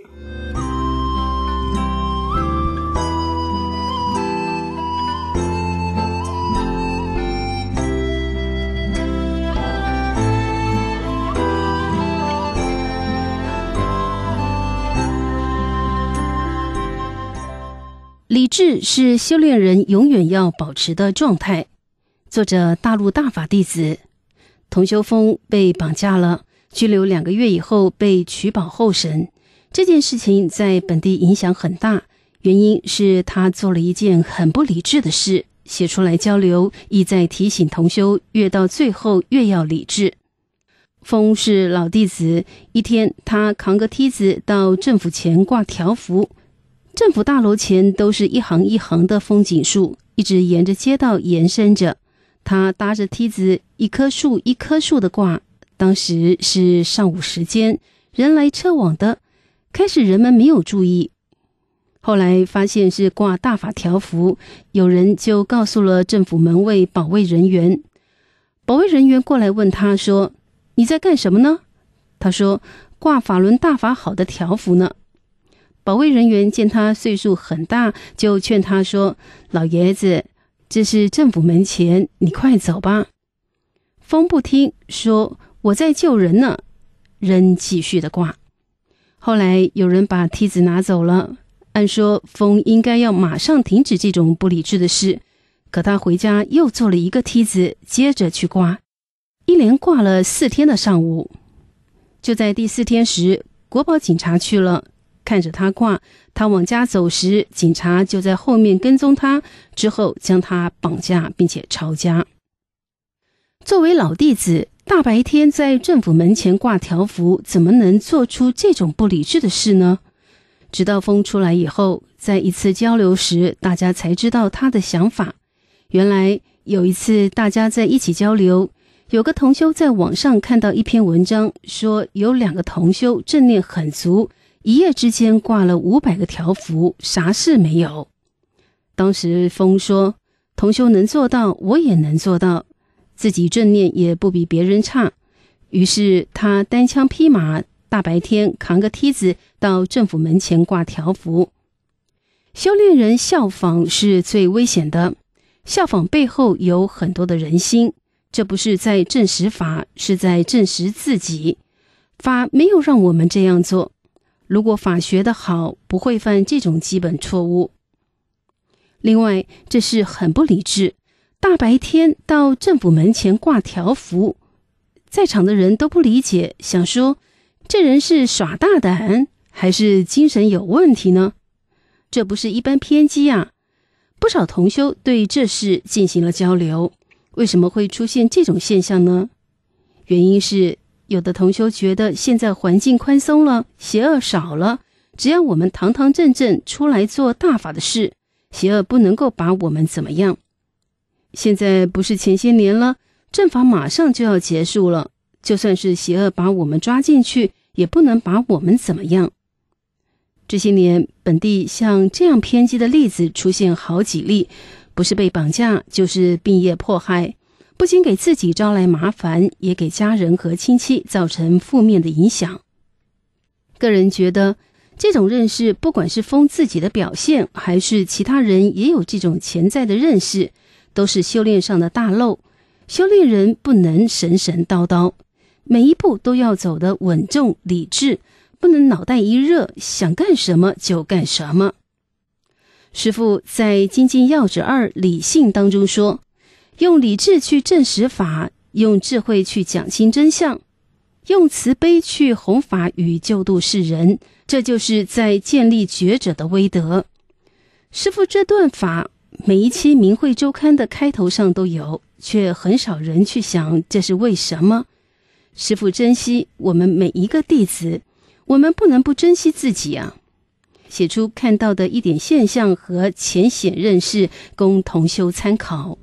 理智是修炼人永远要保持的状态。作者大陆大法弟子童修峰被绑架了，拘留两个月以后被取保候审。这件事情在本地影响很大，原因是他做了一件很不理智的事，写出来交流，意在提醒同修越到最后越要理智。峰是老弟子，一天他扛个梯子到政府前挂条幅，政府大楼前都是一行一行的风景树，一直沿着街道延伸着。他搭着梯子一棵树一棵树的挂，当时是上午时间，人来车往的，开始人们没有注意，后来发现是挂大法条幅，有人就告诉了政府门卫保卫人员。保卫人员过来问他说，你在干什么呢？他说，挂法轮大法好的条幅呢。保卫人员见他岁数很大，就劝他说，老爷子，这是政府门前，你快走吧。风不听，说我在救人呢，仍继续的挂。后来有人把梯子拿走了，按说风应该要马上停止这种不理智的事，可他回家又做了一个梯子，接着去挂，一连挂了四天的上午。就在第四天时，国保警察去了，看着他挂，他往家走时，警察就在后面跟踪他，之后将他绑架并且抄家。作为老弟子，大白天在政府门前挂条幅，怎么能做出这种不理智的事呢？直到风出来以后，在一次交流时，大家才知道他的想法。原来有一次大家在一起交流，有个同修在网上看到一篇文章，说有两个同修正念很足，一夜之间挂了五百个条幅，啥事没有。当时风说，同修能做到，我也能做到，自己正念也不比别人差。于是他单枪匹马，大白天扛个梯子到政府门前挂条幅。修炼人效仿是最危险的，效仿背后有很多的人心，这不是在证实法，是在证实自己。法没有让我们这样做，如果法学得好，不会犯这种基本错误。另外，这是很不理智，大白天到政府门前挂条幅，在场的人都不理解，想说这人是耍大胆还是精神有问题呢？这不是一般偏激啊！不少同修对这事进行了交流，为什么会出现这种现象呢？原因是有的同修觉得现在环境宽松了，邪恶少了，只要我们堂堂正正出来做大法的事，邪恶不能够把我们怎么样。现在不是前些年了，正法马上就要结束了，就算是邪恶把我们抓进去，也不能把我们怎么样。这些年本地像这样偏激的例子出现好几例，不是被绑架就是病业迫害，不仅给自己招来麻烦，也给家人和亲戚造成负面的影响。个人觉得这种认识，不管是封自己的表现，还是其他人也有这种潜在的认识，都是修炼上的大漏。修炼人不能神神叨叨，每一步都要走得稳重理智，不能脑袋一热，想干什么就干什么。师父在《精进要旨二理性》当中说，用理智去证实法，用智慧去讲清真相，用慈悲去弘法与救度世人，这就是在建立觉者的威德。师父这段法每一期明慧周刊的开头上都有，却很少人去想这是为什么。师父珍惜我们每一个弟子，我们不能不珍惜自己啊！写出看到的一点现象和浅显认识，供同修参考。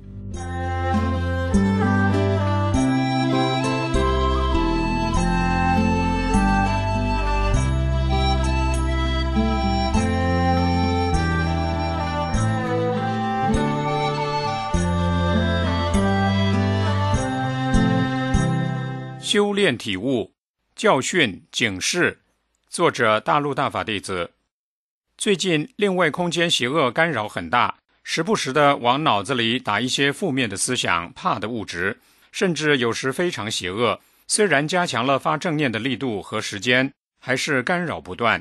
修炼体悟，教训警示。作者大陆大法弟子。最近另外空间邪恶干扰很大，时不时的往脑子里打一些负面的思想，怕的物质，甚至有时非常邪恶。虽然加强了发正念的力度和时间，还是干扰不断。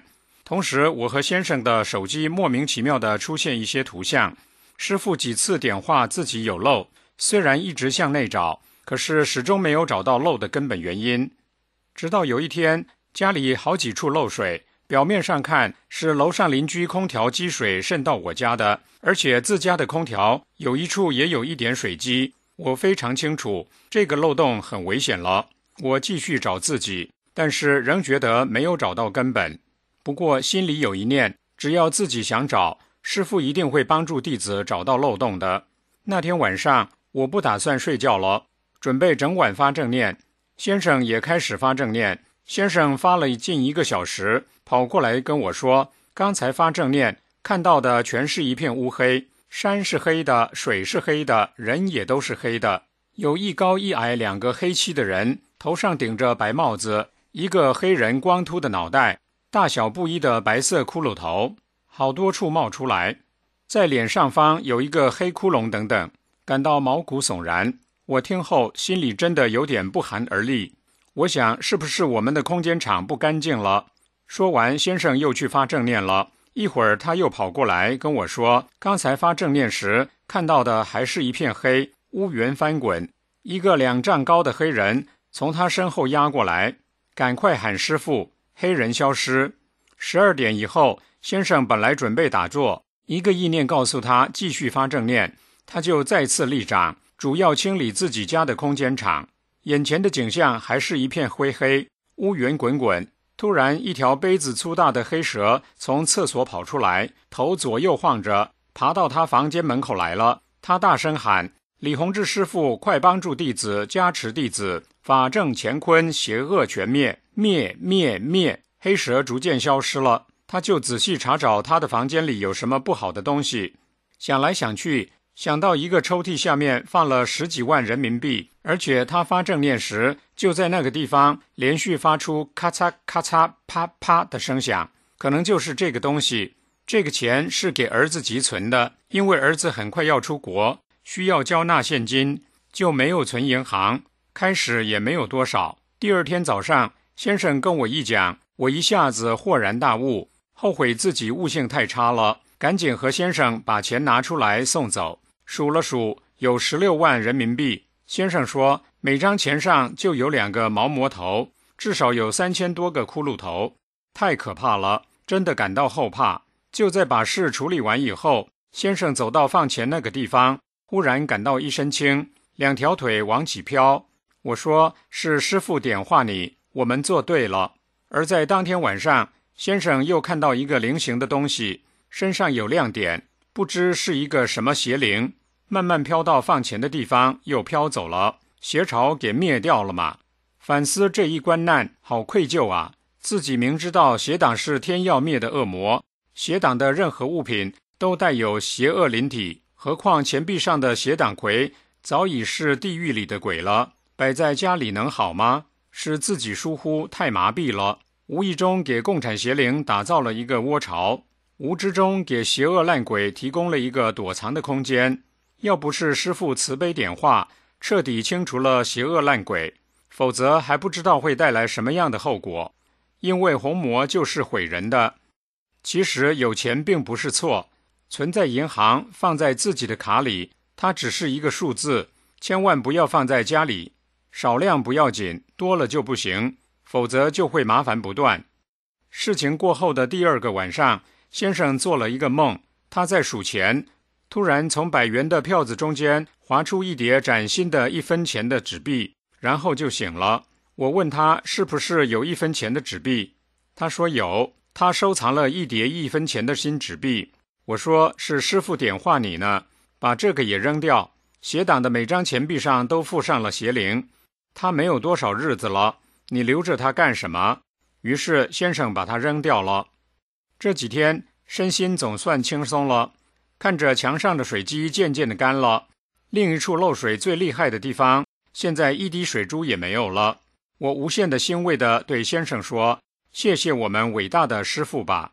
同时我和先生的手机莫名其妙地出现一些图像，师傅几次点化自己有漏，虽然一直向内找，可是始终没有找到漏的根本原因。直到有一天，家里好几处漏水，表面上看是楼上邻居空调积水渗到我家的，而且自家的空调有一处也有一点水积。我非常清楚这个漏洞很危险了，我继续找自己，但是仍觉得没有找到根本。不过心里有一念，只要自己想找，师父一定会帮助弟子找到漏洞的。那天晚上我不打算睡觉了，准备整晚发正念。先生也开始发正念，先生发了近一个小时，跑过来跟我说，刚才发正念看到的全是一片乌黑，山是黑的，水是黑的，人也都是黑的。有一高一矮两个黑漆的人，头上顶着白帽子，一个黑人光秃的脑袋，大小不一的白色骷髅头，好多处冒出来，在脸上方有一个黑窟窿等等，感到毛骨悚然。我听后心里真的有点不寒而栗，我想是不是我们的空间场不干净了。说完，先生又去发正念了。一会儿他又跑过来跟我说，刚才发正念时看到的还是一片黑，乌云翻滚，一个两丈高的黑人从他身后压过来，赶快喊师父，黑人消失。十二点以后，先生本来准备打坐，一个意念告诉他继续发正念，他就再次立掌，主要清理自己家的空间场。眼前的景象还是一片灰黑，乌云滚滚。突然一条杯子粗大的黑蛇从厕所跑出来，头左右晃着，爬到他房间门口来了。他大声喊，李洪志师父，快帮助弟子，加持弟子，法正乾坤，邪恶全灭，灭灭灭。黑蛇逐渐消失了，他就仔细查找他的房间里有什么不好的东西，想来想去，想到一个抽屉下面放了十几万人民币，而且他发正念时就在那个地方连续发出咔嚓咔嚓啪啪的声响，可能就是这个东西。这个钱是给儿子急存的，因为儿子很快要出国，需要交纳现金，就没有存银行，开始也没有多少。第二天早上，先生跟我一讲，我一下子豁然大悟，后悔自己悟性太差了，赶紧和先生把钱拿出来送走。数了数，有十六万人民币。先生说，每张钱上就有两个毛魔头，至少有三千多个骷髅头，太可怕了，真的感到后怕。就在把事处理完以后，先生走到放钱那个地方，忽然感到一身轻，两条腿往起飘。我说，是师父点化你，我们做对了。而在当天晚上，先生又看到一个菱形的东西，身上有亮点，不知是一个什么邪灵，慢慢飘到放钱的地方，又飘走了，邪潮给灭掉了嘛。反思这一关难，好愧疚啊！自己明知道邪党是天要灭的恶魔，邪党的任何物品都带有邪恶灵体，何况钱币上的邪党魁早已是地狱里的鬼了，摆在家里能好吗？是自己疏忽太麻痹了，无意中给共产邪灵打造了一个窝巢，无知中给邪恶烂鬼提供了一个躲藏的空间。要不是师父慈悲点化，彻底清除了邪恶烂鬼，否则还不知道会带来什么样的后果。因为红魔就是毁人的。其实有钱并不是错，存在银行，放在自己的卡里，它只是一个数字，千万不要放在家里。少量不要紧，多了就不行，否则就会麻烦不断。事情过后的第二个晚上，先生做了一个梦，他在数钱，突然从百元的票子中间划出一叠崭新的一分钱的纸币，然后就醒了。我问他是不是有一分钱的纸币，他说有，他收藏了一叠一分钱的新纸币。我说是师父点化你呢，把这个也扔掉。邪党的每张钱币上都附上了邪灵，他没有多少日子了，你留着他干什么？于是先生把它扔掉了。这几天身心总算轻松了，看着墙上的水迹渐渐的干了，另一处漏水最厉害的地方现在一滴水珠也没有了。我无限的欣慰地对先生说，谢谢我们伟大的师父吧。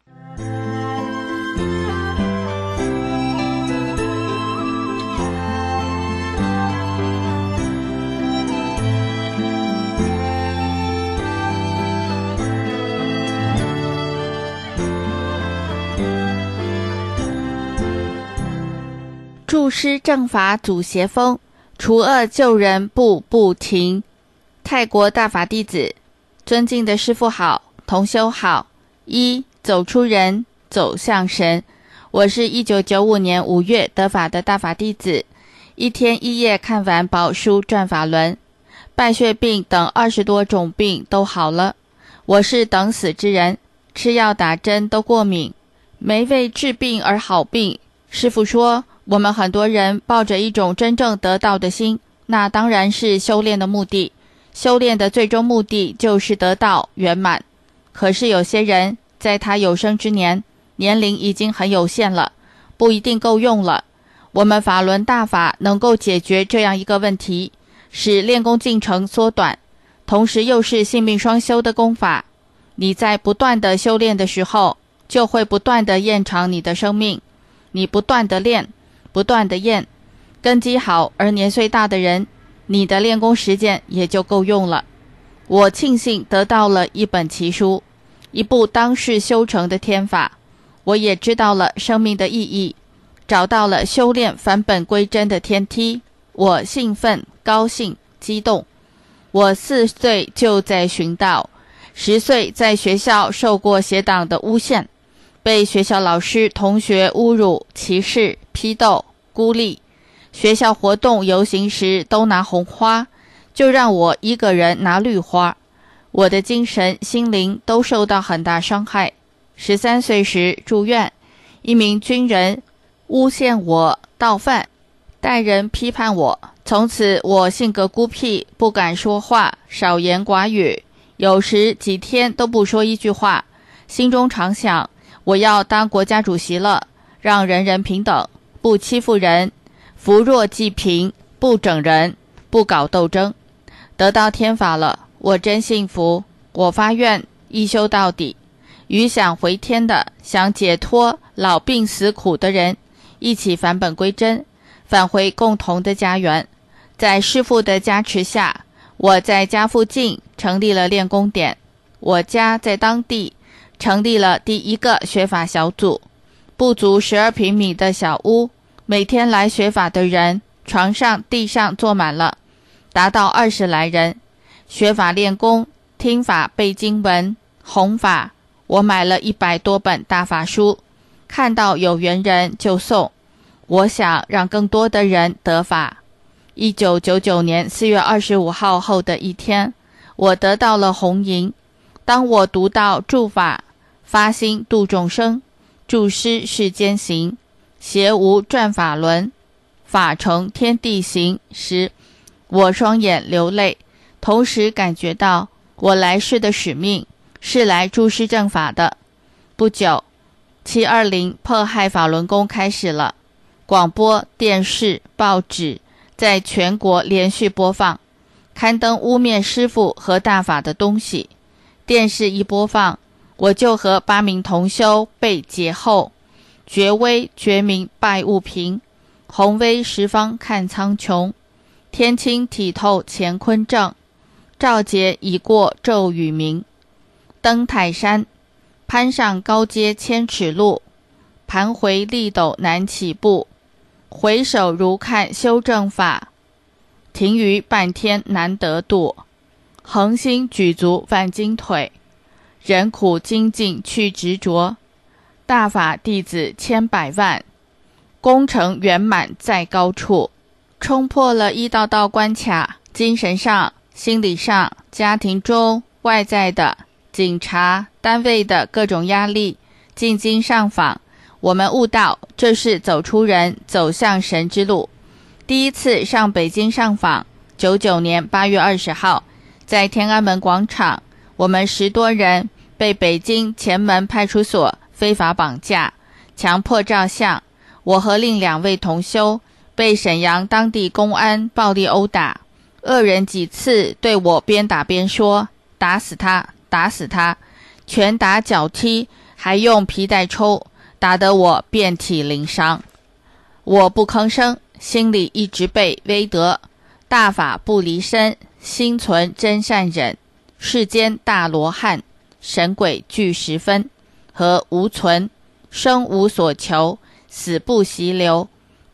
助师正法祖邪风，除恶救人步步停。泰国大法弟子，尊敬的师父好，同修好。一、走出人，走向神。我是一九九五年五月得法的大法弟子，一天一夜看完宝书转法轮，败血病等二十多种病都好了。我是等死之人，吃药打针都过敏，没为治病而好病。师父说，我们很多人抱着一种真正得道的心，那当然是修炼的目的，修炼的最终目的就是得道圆满。可是有些人在他有生之年，年龄已经很有限了，不一定够用了。我们法轮大法能够解决这样一个问题，使练功进程缩短，同时又是性命双修的功法。你在不断的修炼的时候，就会不断的延长你的生命。你不断的练，不断的验，根基好而年岁大的人，你的练功时间也就够用了。我庆幸得到了一本奇书，一部当世修成的天法，我也知道了生命的意义，找到了修炼返本归真的天梯。我兴奋、高兴、激动。我四岁就在寻道，十岁在学校受过邪党的诬陷，被学校老师、同学侮辱、歧视、批斗、孤立。学校活动游行时都拿红花，就让我一个人拿绿花。我的精神、心灵都受到很大伤害。十三岁时住院，一名军人诬陷我盗犯，待人批判我。从此我性格孤僻，不敢说话，少言寡语，有时几天都不说一句话。心中常想，我要当国家主席了，让人人平等，不欺负人，扶弱济贫，不整人，不搞斗争。得到天法了，我真幸福。我发愿一修到底，与想回天的、想解脱老病死苦的人一起返本归真，返回共同的家园。在师父的加持下，我在家附近成立了练功点。我家在当地成立了第一个学法小组，不足十二平米的小屋，每天来学法的人床上地上坐满了，达到二十来人。学法练功，听法背经文，弘法。我买了一百多本大法书，看到有缘人就送。我想让更多的人得法。一九九九年四月二十五号后的一天，我得到了红银。当我读到助法，发心度众生，助师世间行，邪无转法轮，法成天地行时，我双眼流泪，同时感觉到我来世的使命是来助师正法的。不久，七二零迫害法轮功开始了，广播电视报纸在全国连续播放，刊登污蔑师父和大法的东西。电视一播放，我就和八名同修被劫后，觉微觉明拜物平，弘威十方看苍穹，天清体透乾坤正，照劫已过昼与明。登泰山，攀上高阶千尺路，盘回力斗难起步，回首如看修正法，停于半天难得度。恒心举足万斤腿，人苦精进去执着。大法弟子千百万，功成圆满在高处，冲破了一道道关卡，精神上、心理上、家庭中、外在的、警察、单位的各种压力，进京上访，我们悟到这是走出人走向神之路。第一次上北京上访，九九年八月二十号，在天安门广场，我们十多人被北京前门派出所非法绑架，强迫照相。我和另两位同修被沈阳当地公安暴力殴打，恶人几次对我边打边说打死他，打死他，拳打脚踢，还用皮带抽，打得我遍体鳞伤。我不吭声，心里一直被威德，大法不离身，心存真善忍，世间大罗汉，神鬼俱十分，和无存，生无所求，死不习流，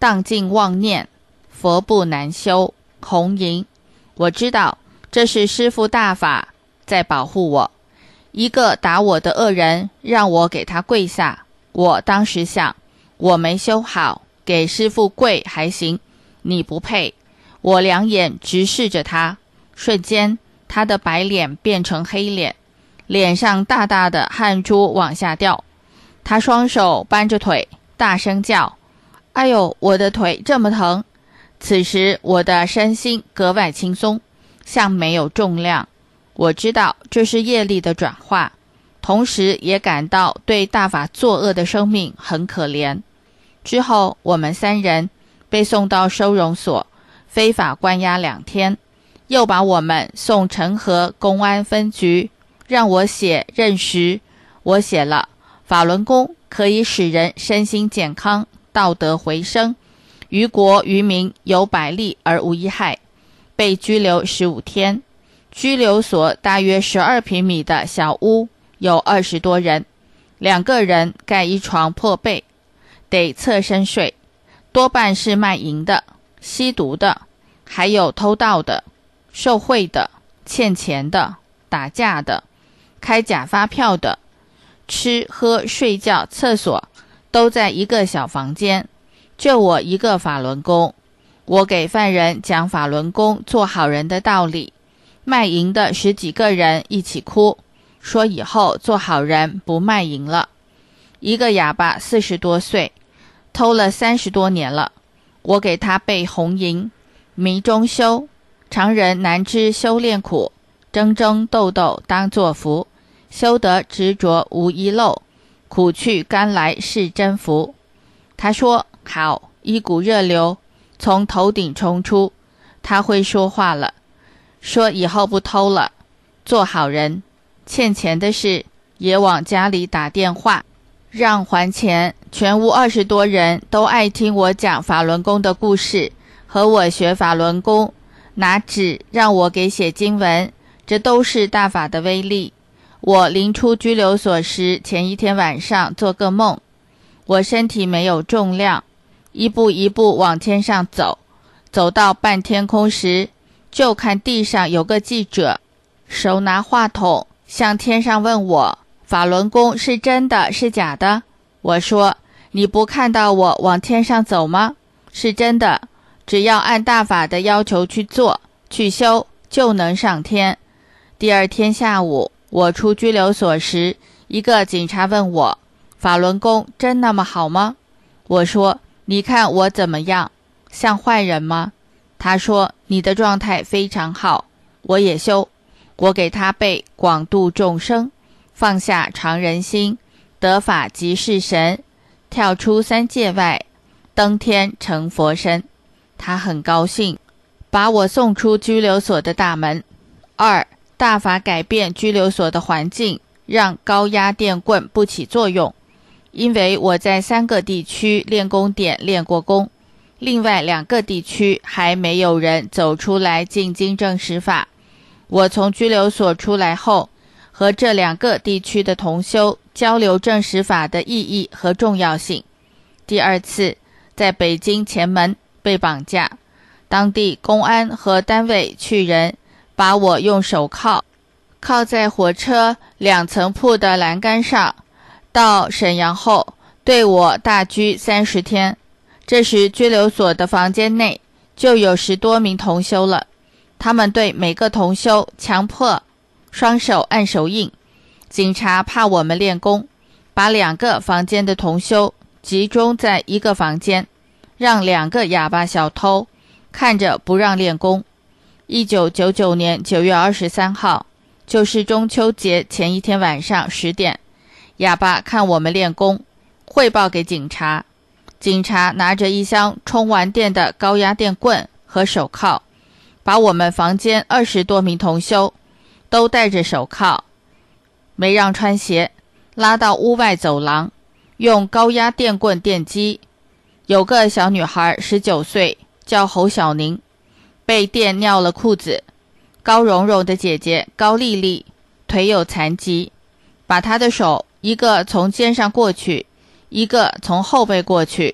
荡尽妄念，佛不难修，红银。我知道这是师父大法在保护我。一个打我的恶人让我给他跪下，我当时想，我没修好，给师父跪还行，你不配。我两眼直视着他，瞬间他的白脸变成黑脸，脸上大大的汗珠往下掉。他双手扳着腿，大声叫：哎呦，我的腿这么疼！此时我的身心格外轻松，像没有重量。我知道这是业力的转化，同时也感到对大法作恶的生命很可怜。之后我们三人被送到收容所，非法关押两天，又把我们送成和公安分局，让我写认识。我写了，法轮功可以使人身心健康，道德回升，于国于民有百利而无一害。被拘留十五天，拘留所大约十二平米的小屋，有二十多人，两个人盖一床破被，得侧身睡，多半是卖淫的、吸毒的，还有偷盗的、受贿的、欠钱的、打架的、开假发票的，吃喝睡觉厕所都在一个小房间，就我一个法轮功。我给犯人讲法轮功做好人的道理，卖淫的十几个人一起哭，说以后做好人不卖淫了。一个哑巴四十多岁，偷了三十多年了，我给他背红银，迷中修，常人难知修炼苦，争争斗斗当作福，修得执着无遗漏，苦去甘来是真福。他说好，一股热流从头顶冲出，他会说话了，说以后不偷了，做好人，欠钱的事也往家里打电话让还钱。全屋二十多人都爱听我讲法轮功的故事，和我学法轮功，拿纸让我给写经文，这都是大法的威力。我临出拘留所时，前一天晚上做个梦，我身体没有重量，一步一步往天上走，走到半天空时，就看地上有个记者，手拿话筒向天上问我，法轮功是真的是假的？我说，你不看到我往天上走吗？是真的，只要按大法的要求去做去修，就能上天。第二天下午，我出拘留所时，一个警察问我，法轮功真那么好吗？我说，你看我怎么样，像坏人吗？他说，你的状态非常好。我也修，我给他背广度众生，放下常人心，得法即是神，跳出三界外，登天成佛身。他很高兴，把我送出拘留所的大门。二，大法改变拘留所的环境，让高压电棍不起作用。因为我在三个地区练功点练过功，另外两个地区还没有人走出来进经正实法。我从拘留所出来后，和这两个地区的同修交流正实法的意义和重要性。第二次在北京前门被绑架，当地公安和单位去人把我用手铐铐在火车两层铺的栏杆上，到沈阳后对我大拘三十天。这时拘留所的房间内就有十多名同修了，他们对每个同修强迫双手按手印。警察怕我们练功，把两个房间的同修集中在一个房间，让两个哑巴小偷看着不让练功。一九九九年九月二十三号，就是中秋节前一天晚上十点，哑巴看我们练功，汇报给警察。警察拿着一箱充完电的高压电棍和手铐，把我们房间二十多名同修都戴着手铐，没让穿鞋，拉到屋外走廊，用高压电棍电击。有个小女孩十九岁，叫侯小宁，被电尿了裤子。高蓉蓉的姐姐高丽丽腿有残疾，把她的手一个从肩上过去，一个从后背过去，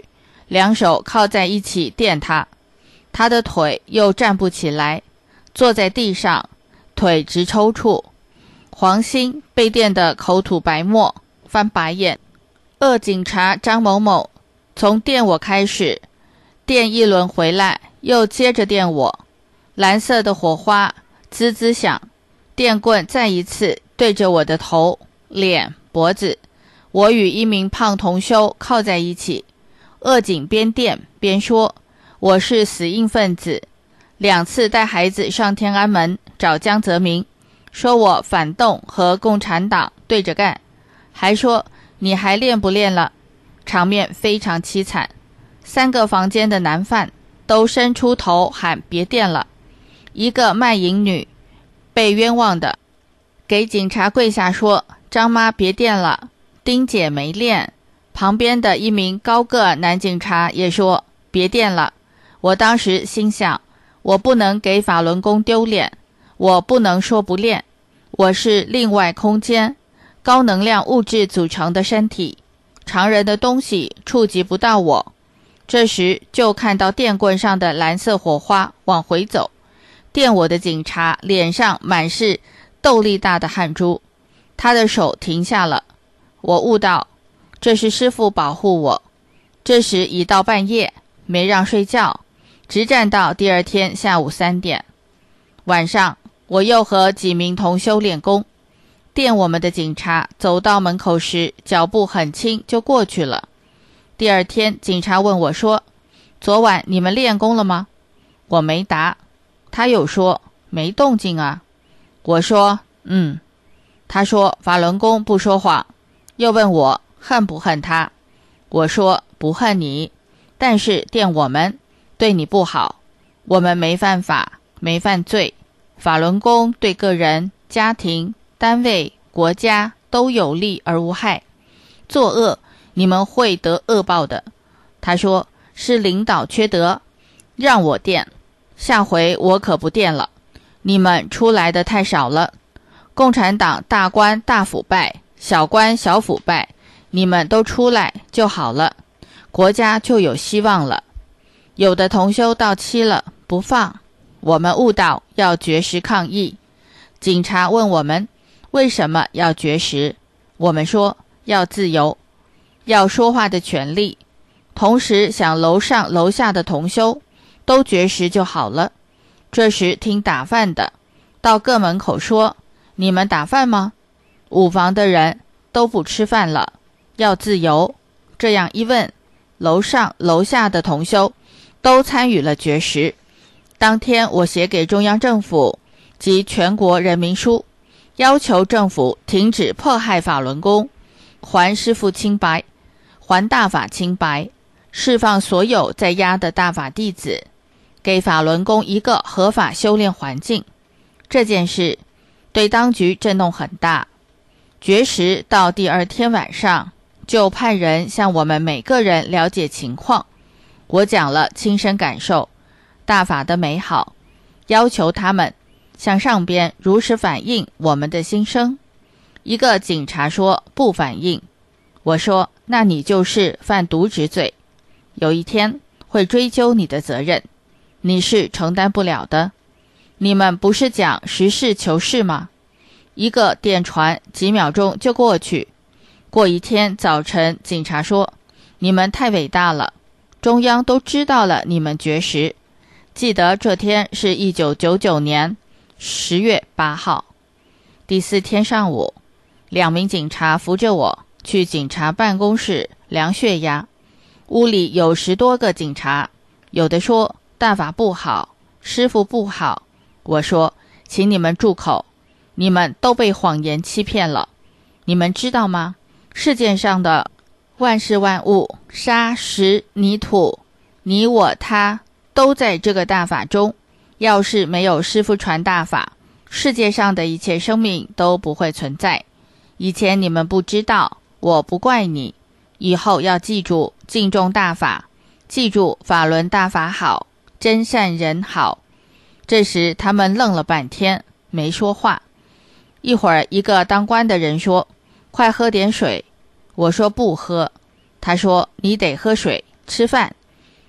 两手靠在一起电他，他的腿又站不起来，坐在地上，腿直抽搐。黄兴被电得口吐白沫，翻白眼。恶警察张某某从电我开始，电一轮回来，又接着电我，蓝色的火花滋滋响，电棍再一次对着我的头、脸、脖子。我与一名胖同修靠在一起，恶警边电边说，我是死硬分子，两次带孩子上天安门找江泽民，说我反动和共产党对着干，还说你还练不练了，场面非常凄惨。三个房间的男犯都伸出头喊别电了。一个卖淫女被冤枉的给警察跪下说，张妈别电了，丁姐没练。旁边的一名高个男警察也说别电了。我当时心想，我不能给法轮功丢脸，我不能说不练，我是另外空间高能量物质组成的身体，常人的东西触及不到我。这时就看到电棍上的蓝色火花往回走，电我的警察脸上满是豆粒大的汗珠，他的手停下了。我悟到，这是师父保护我。这时已到半夜，没让睡觉，直站到第二天下午三点。晚上我又和几名同修练功，电我们的警察走到门口时脚步很轻就过去了。第二天警察问我说，昨晚你们练功了吗？我没答。他又说没动静啊。我说嗯。他说法轮功不说谎，又问我恨不恨他。我说不恨你，但是电我们对你不好，我们没犯法没犯罪，法轮功对个人、家庭、单位、国家都有利而无害，作恶你们会得恶报的。他说是领导缺德，让我电，下回我可不电了，你们出来的太少了，共产党大官大腐败，小官小腐败，你们都出来就好了，国家就有希望了。有的同修到期了不放，我们悟到要绝食抗议。警察问我们为什么要绝食，我们说要自由，要说话的权利。同时想楼上楼下的同修都绝食就好了。这时听打饭的到各门口说，你们打饭吗？五房的人都不吃饭了，要自由。这样一问，楼上楼下的同修都参与了绝食。当天我写给中央政府及全国人民书，要求政府停止迫害法轮功，还师父清白，还大法清白，释放所有在押的大法弟子，给法轮功一个合法修炼环境。这件事对当局震动很大。绝食到第二天晚上，就派人向我们每个人了解情况。我讲了亲身感受，大法的美好，要求他们向上边如实反映我们的心声。一个警察说不反映，我说那你就是犯渎职罪，有一天会追究你的责任，你是承担不了的。你们不是讲实事求是吗？一个电传几秒钟就过去。过一天早晨，警察说你们太伟大了，中央都知道了你们绝食。记得这天是一九九九年十月八号。第四天上午，两名警察扶着我去警察办公室量血压。屋里有十多个警察，有的说大法不好，师父不好。我说请你们住口，你们都被谎言欺骗了。你们知道吗？世界上的万事万物，沙石泥土，你我他都在这个大法中。要是没有师父传大法，世界上的一切生命都不会存在。以前你们不知道，我不怪你，以后要记住敬重大法，记住法轮大法好，真善人好。这时他们愣了半天，没说话。一会儿一个当官的人说，快喝点水。我说不喝。他说你得喝水吃饭，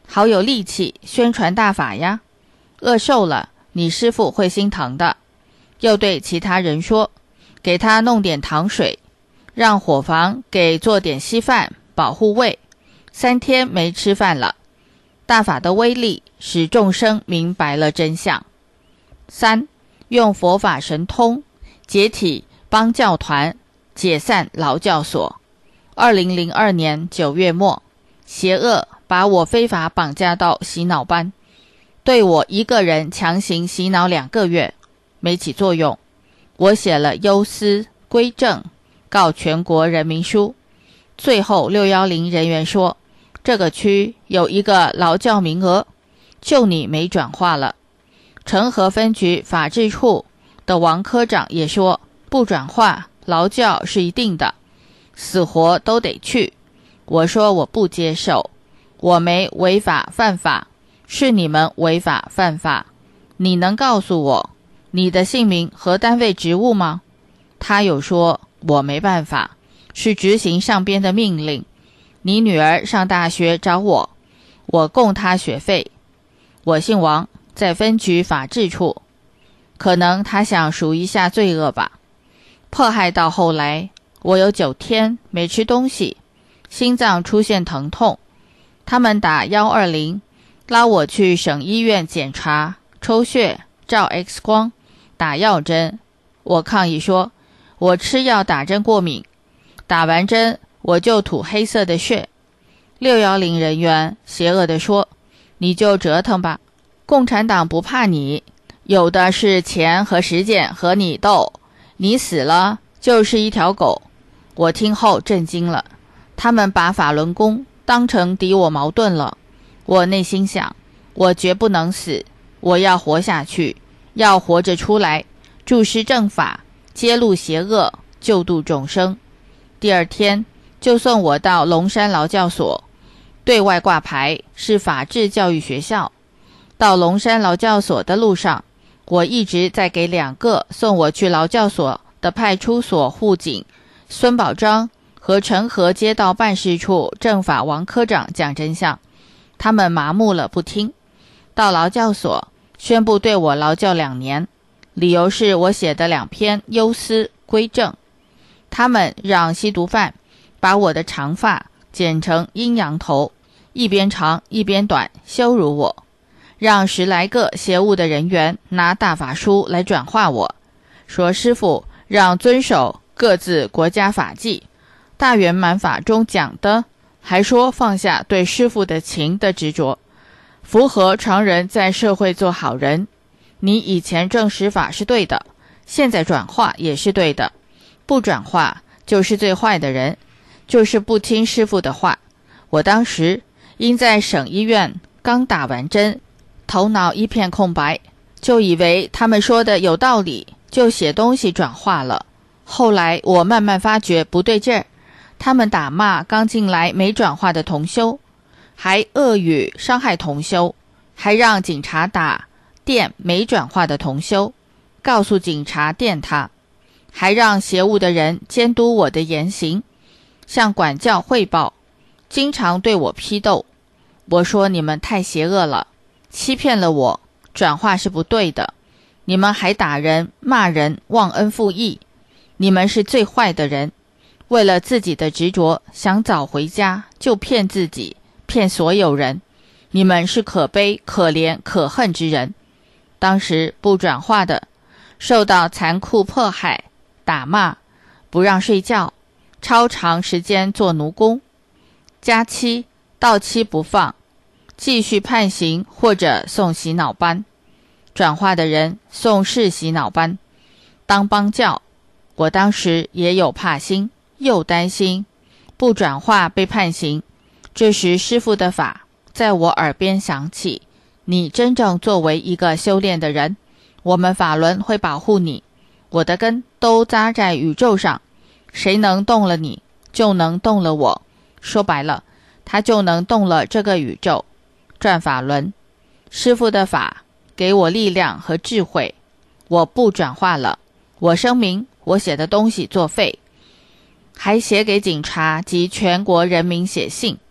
好有力气宣传大法呀，饿瘦了你师父会心疼的。又对其他人说，给他弄点糖水，让伙房给做点稀饭保护胃。三天没吃饭了。大法的威力使众生明白了真相。三，用佛法神通解体帮教团，解散劳教所。二零零二年九月末，邪恶把我非法绑架到洗脑班，对我一个人强行洗脑两个月，没起作用。我写了忧思归正，告全国人民书。最后六一零人员说，这个区有一个劳教名额，就你没转化了。成和分局法制处的王科长也说，不转化劳教是一定的，死活都得去。我说我不接受，我没违法犯法，是你们违法犯法。你能告诉我你的姓名和单位职务吗？他有说，我没办法，是执行上边的命令。你女儿上大学找我，我供她学费。我姓王，在分局法制处。可能他想数一下罪恶吧。迫害到后来，我有九天没吃东西，心脏出现疼痛。他们打一二零，拉我去省医院检查，抽血、照 X 光、打药针。我抗议说，我吃药打针过敏，打完针我就吐黑色的血。六一零人员邪恶地说，你就折腾吧，共产党不怕你，有的是钱和时间和你斗，你死了就是一条狗。我听后震惊了，他们把法轮功当成敌我矛盾了。我内心想，我绝不能死，我要活下去，要活着出来，注释正法，揭露邪恶，救度众生。第二天就送我到龙山劳教所，对外挂牌是法治教育学校。到龙山劳教所的路上，我一直在给两个送我去劳教所的派出所护警孙宝章和成和街道办事处政法王科长讲真相，他们麻木了不听。到劳教所宣布对我劳教两年，理由是我写的两篇忧思归正。他们让吸毒犯把我的长发剪成阴阳头，一边长一边短，羞辱我，让十来个邪恶的人员拿大法书来转化我，说师父让遵守各自国家法纪，大圆满法中讲的，还说放下对师父的情的执着，符合常人在社会做好人。你以前证实法是对的，现在转化也是对的，不转化就是最坏的人，就是不听师父的话。我当时因在省医院刚打完针，头脑一片空白，就以为他们说的有道理，就写东西转化了。后来我慢慢发觉不对劲儿，他们打骂刚进来没转化的同修，还恶语伤害同修，还让警察打电没转化的同修，告诉警察电他，还让邪恶的人监督我的言行，向管教汇报，经常对我批斗。我说你们太邪恶了，欺骗了我，转化是不对的，你们还打人骂人，忘恩负义，你们是最坏的人，为了自己的执着，想早回家就骗自己，骗所有人，你们是可悲可怜可恨之人。当时不转化的受到残酷迫害，打骂，不让睡觉，超长时间做奴工，加期到期不放，继续判刑或者送洗脑班。转化的人送市洗脑班当帮教。我当时也有怕心，又担心不转化被判刑。这时师父的法在我耳边响起，你真正作为一个修炼的人，我们法轮会保护你，我的根都扎在宇宙上，谁能动了你，就能动了我，说白了，他就能动了这个宇宙。转法轮，师父的法给我力量和智慧，我不转化了。我声明我写的东西作废，还写给警察及全国人民写信，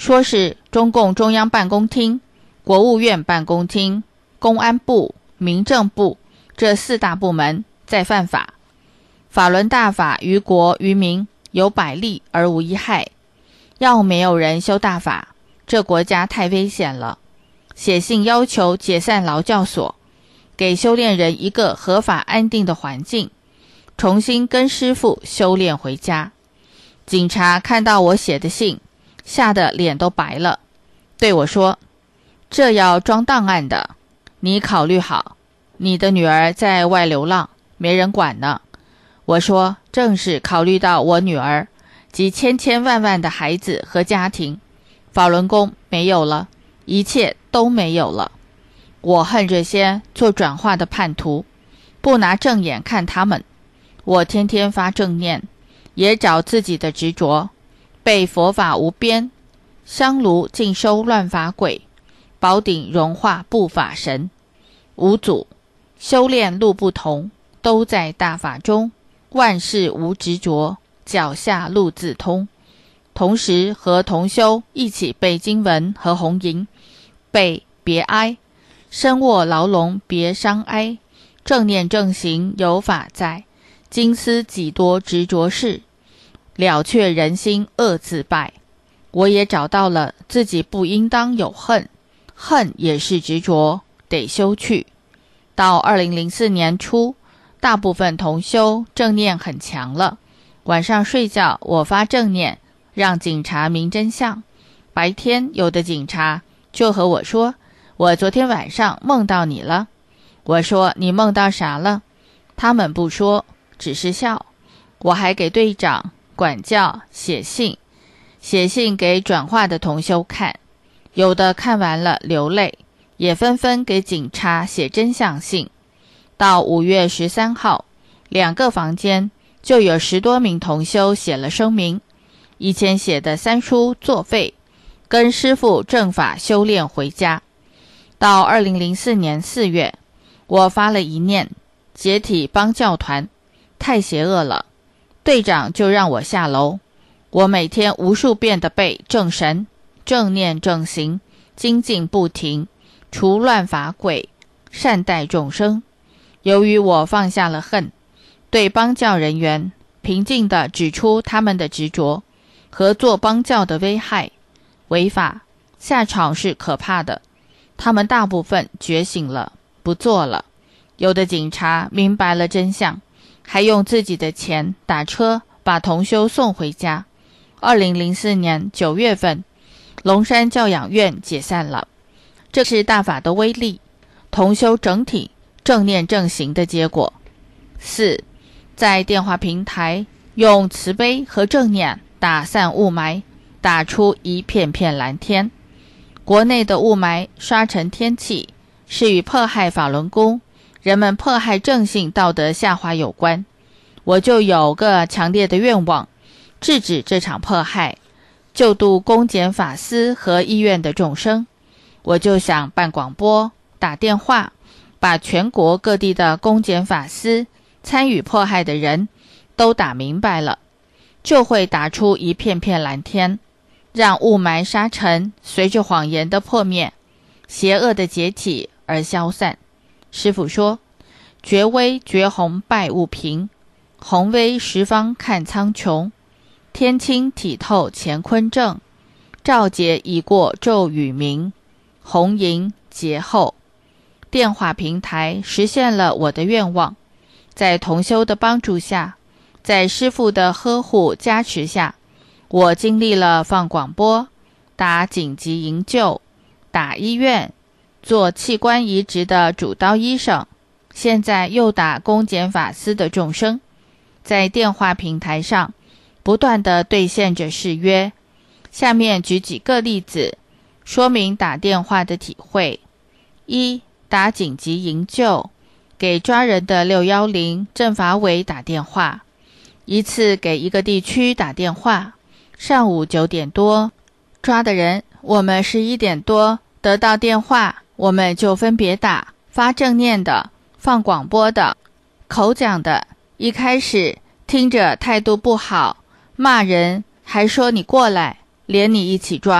说是中共中央办公厅、国务院办公厅、公安部、民政部这四大部门在犯法。法轮大法于国于民有百利而无一害，要没有人修大法，这国家太危险了。写信要求解散劳教所，给修炼人一个合法安定的环境，重新跟师父修炼回家。警察看到我写的信，吓得脸都白了，对我说，这要装档案的，你考虑好，你的女儿在外流浪，没人管呢。我说，正是考虑到我女儿及千千万万的孩子和家庭，法轮功没有了，一切都没有了。我恨这些做转化的叛徒，不拿正眼看他们。我天天发正念，也找自己的执着，背佛法无边，香炉尽收乱法鬼，宝顶融化不法神。五祖修炼路不同，都在大法中，万事无执着，脚下路自通。同时和同修一起背经文和红吟，背别哀，身卧牢笼别伤哀，正念正行有法在，今思几多执着事，了却人心恶自败。我也找到了自己不应当有恨，恨也是执着，得修去。到二零零四年初，大部分同修正念很强了，晚上睡觉我发正念，让警察明真相。白天有的警察就和我说，我昨天晚上梦到你了。我说，你梦到啥了？他们不说，只是笑。我还给队长、管教写信，写信给转化的同修看，有的看完了流泪，也纷纷给警察写真相信。到五月十三号，两个房间就有十多名同修写了声明，以前写的三书作废，跟师父正法修炼回家。到二零零四年四月，我发了一念，解体帮教团，太邪恶了，队长就让我下楼。我每天无数遍的背正神，正念正行，精进不停，除乱法鬼，善待众生。由于我放下了恨，对帮教人员平静地指出他们的执着和做帮教的危害，违法下场是可怕的。他们大部分觉醒了，不做了。有的警察明白了真相，还用自己的钱打车把同修送回家。二零零四年九月份，龙山教养院解散了。这是大法的威力，同修整体正念正行的结果。四，在电话平台用慈悲和正念打散雾霾，打出一片片蓝天。国内的雾霾刷成天气，是与迫害法轮功、人们迫害正信道德下滑有关。我就有个强烈的愿望，制止这场迫害，救度公检法司和医院的众生。我就想办广播、打电话，把全国各地的公检法司参与迫害的人都打明白了，就会打出一片片蓝天，让雾霾沙尘随着谎言的破灭、邪恶的解体而消散。师父说，绝微绝红败物平，红微十方看苍穹，天清体透乾坤正，照劫已过昼与明，红迎劫后。电话平台实现了我的愿望，在同修的帮助下，在师父的呵护加持下，我经历了放广播、打紧急营救、打医院、做器官移植的主刀医生，现在又打公检法司的众生，在电话平台上不断地兑现着誓约。下面举几个例子，说明打电话的体会。一、打紧急营救，给抓人的六一零政法委打电话，一次给一个地区打电话。上午九点多抓的人，我们十一点多得到电话，我们就分别打，发正念的，放广播的，口讲的。一开始听着态度不好，骂人，还说你过来，连你一起抓，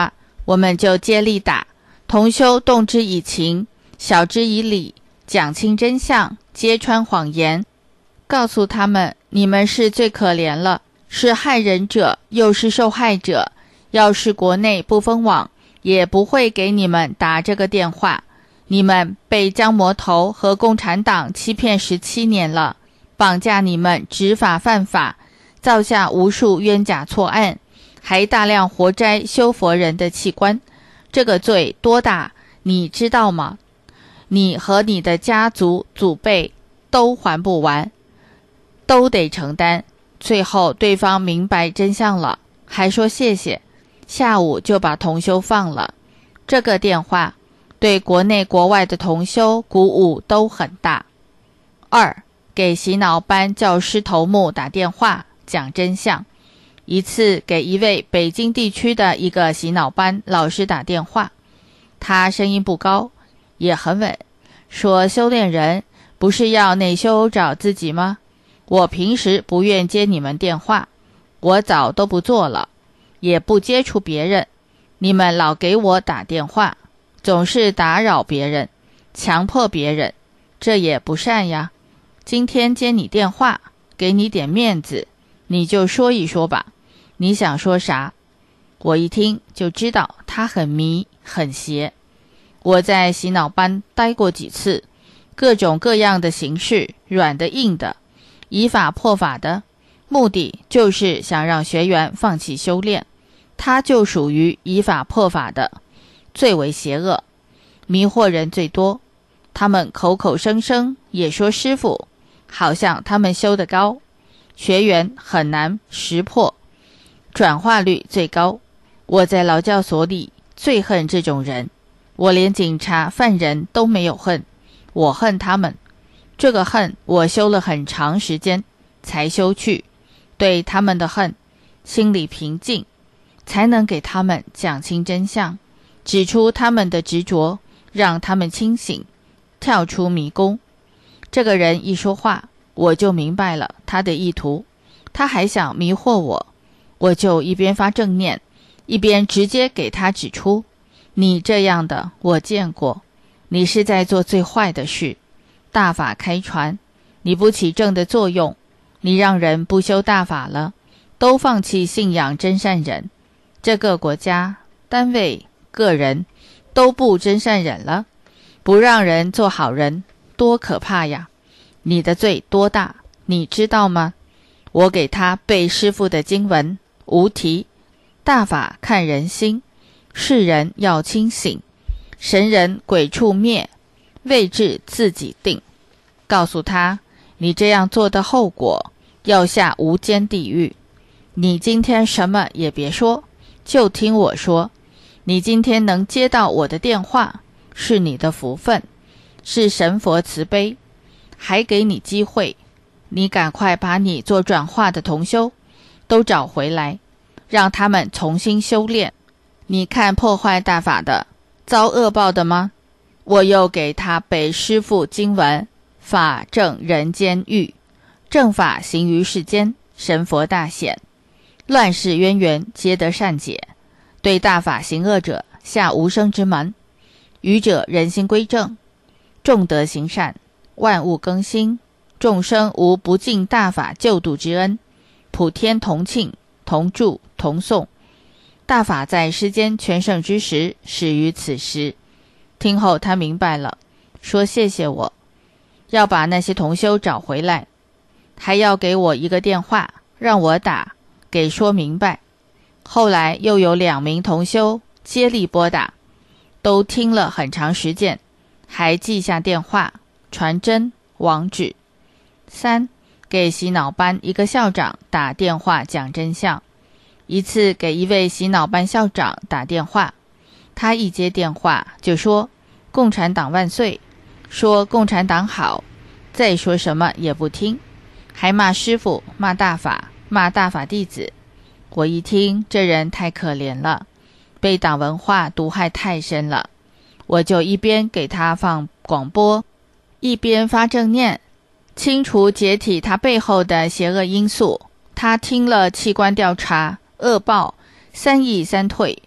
我们就接力打。同修动之以情，晓之以理，讲清真相，揭穿谎言，告诉他们，你们是最可怜了，是害人者，又是受害者。要是国内不封网，也不会给你们打这个电话。你们被江魔头和共产党欺骗十七年了，绑架你们执法犯法，造下无数冤假错案，还大量活摘修佛人的器官。这个罪多大，你知道吗？你和你的家族祖辈都还不完，都得承担。最后对方明白真相了，还说谢谢，下午就把同修放了。这个电话对国内国外的同修鼓舞都很大。二，给洗脑班教师头目打电话讲真相。一次给一位北京地区的一个洗脑班老师打电话，他声音不高，也很稳，说修炼人不是要内修找自己吗？我平时不愿接你们电话，我早都不做了，也不接触别人，你们老给我打电话，总是打扰别人，强迫别人，这也不善呀。今天接你电话，给你点面子，你就说一说吧，你想说啥？我一听就知道他很迷很邪。我在洗脑班待过几次，各种各样的形式，软的硬的，以法破法的，目的就是想让学员放弃修炼。他就属于以法破法的，最为邪恶，迷惑人最多。他们口口声声也说师父，好像他们修得高，学员很难识破，转化率最高。我在劳教所里最恨这种人，我连警察犯人都没有恨，我恨他们。这个恨我修了很长时间才修去，对他们的恨心里平静，才能给他们讲清真相，指出他们的执着，让他们清醒，跳出迷宫。这个人一说话，我就明白了他的意图，他还想迷惑我，我就一边发正念，一边直接给他指出，你这样的我见过，你是在做最坏的事，大法开传，你不起正的作用，你让人不修大法了，都放弃信仰真善忍，这个国家、单位、个人都不真善忍了，不让人做好人，多可怕呀！你的罪多大，你知道吗？我给他背师父的经文，无题，大法看人心，世人要清醒，神人鬼畜灭，位置自己定。告诉他，你这样做的后果，要下无间地狱。你今天什么也别说，就听我说。你今天能接到我的电话，是你的福分，是神佛慈悲，还给你机会。你赶快把你做转化的同修都找回来，让他们重新修炼。你看破坏大法的遭恶报的吗？我又给他背师父经文，法正人间狱，正法行于世间，神佛大显，乱世渊源皆得善解，对大法行恶者下无生之门，愚者人心归正，众德行善，万物更新，众生无不尽大法救度之恩，普天同庆，同祝同颂。大法在世间全盛之时，始于此时。听后他明白了，说谢谢我，要把那些同修找回来，还要给我一个电话，让我打，给说明白。后来又有两名同修接力拨打，都听了很长时间，还记下电话、传真、网址。三，给洗脑班一个校长打电话讲真相。一次给一位洗脑班校长打电话，他一接电话就说共产党万岁，说共产党好，再说什么也不听，还骂师父，骂大法，骂大法弟子。我一听，这人太可怜了，被党文化毒害太深了，我就一边给他放广播，一边发正念，清除解体他背后的邪恶因素。他听了器官调查、恶报、三义三退，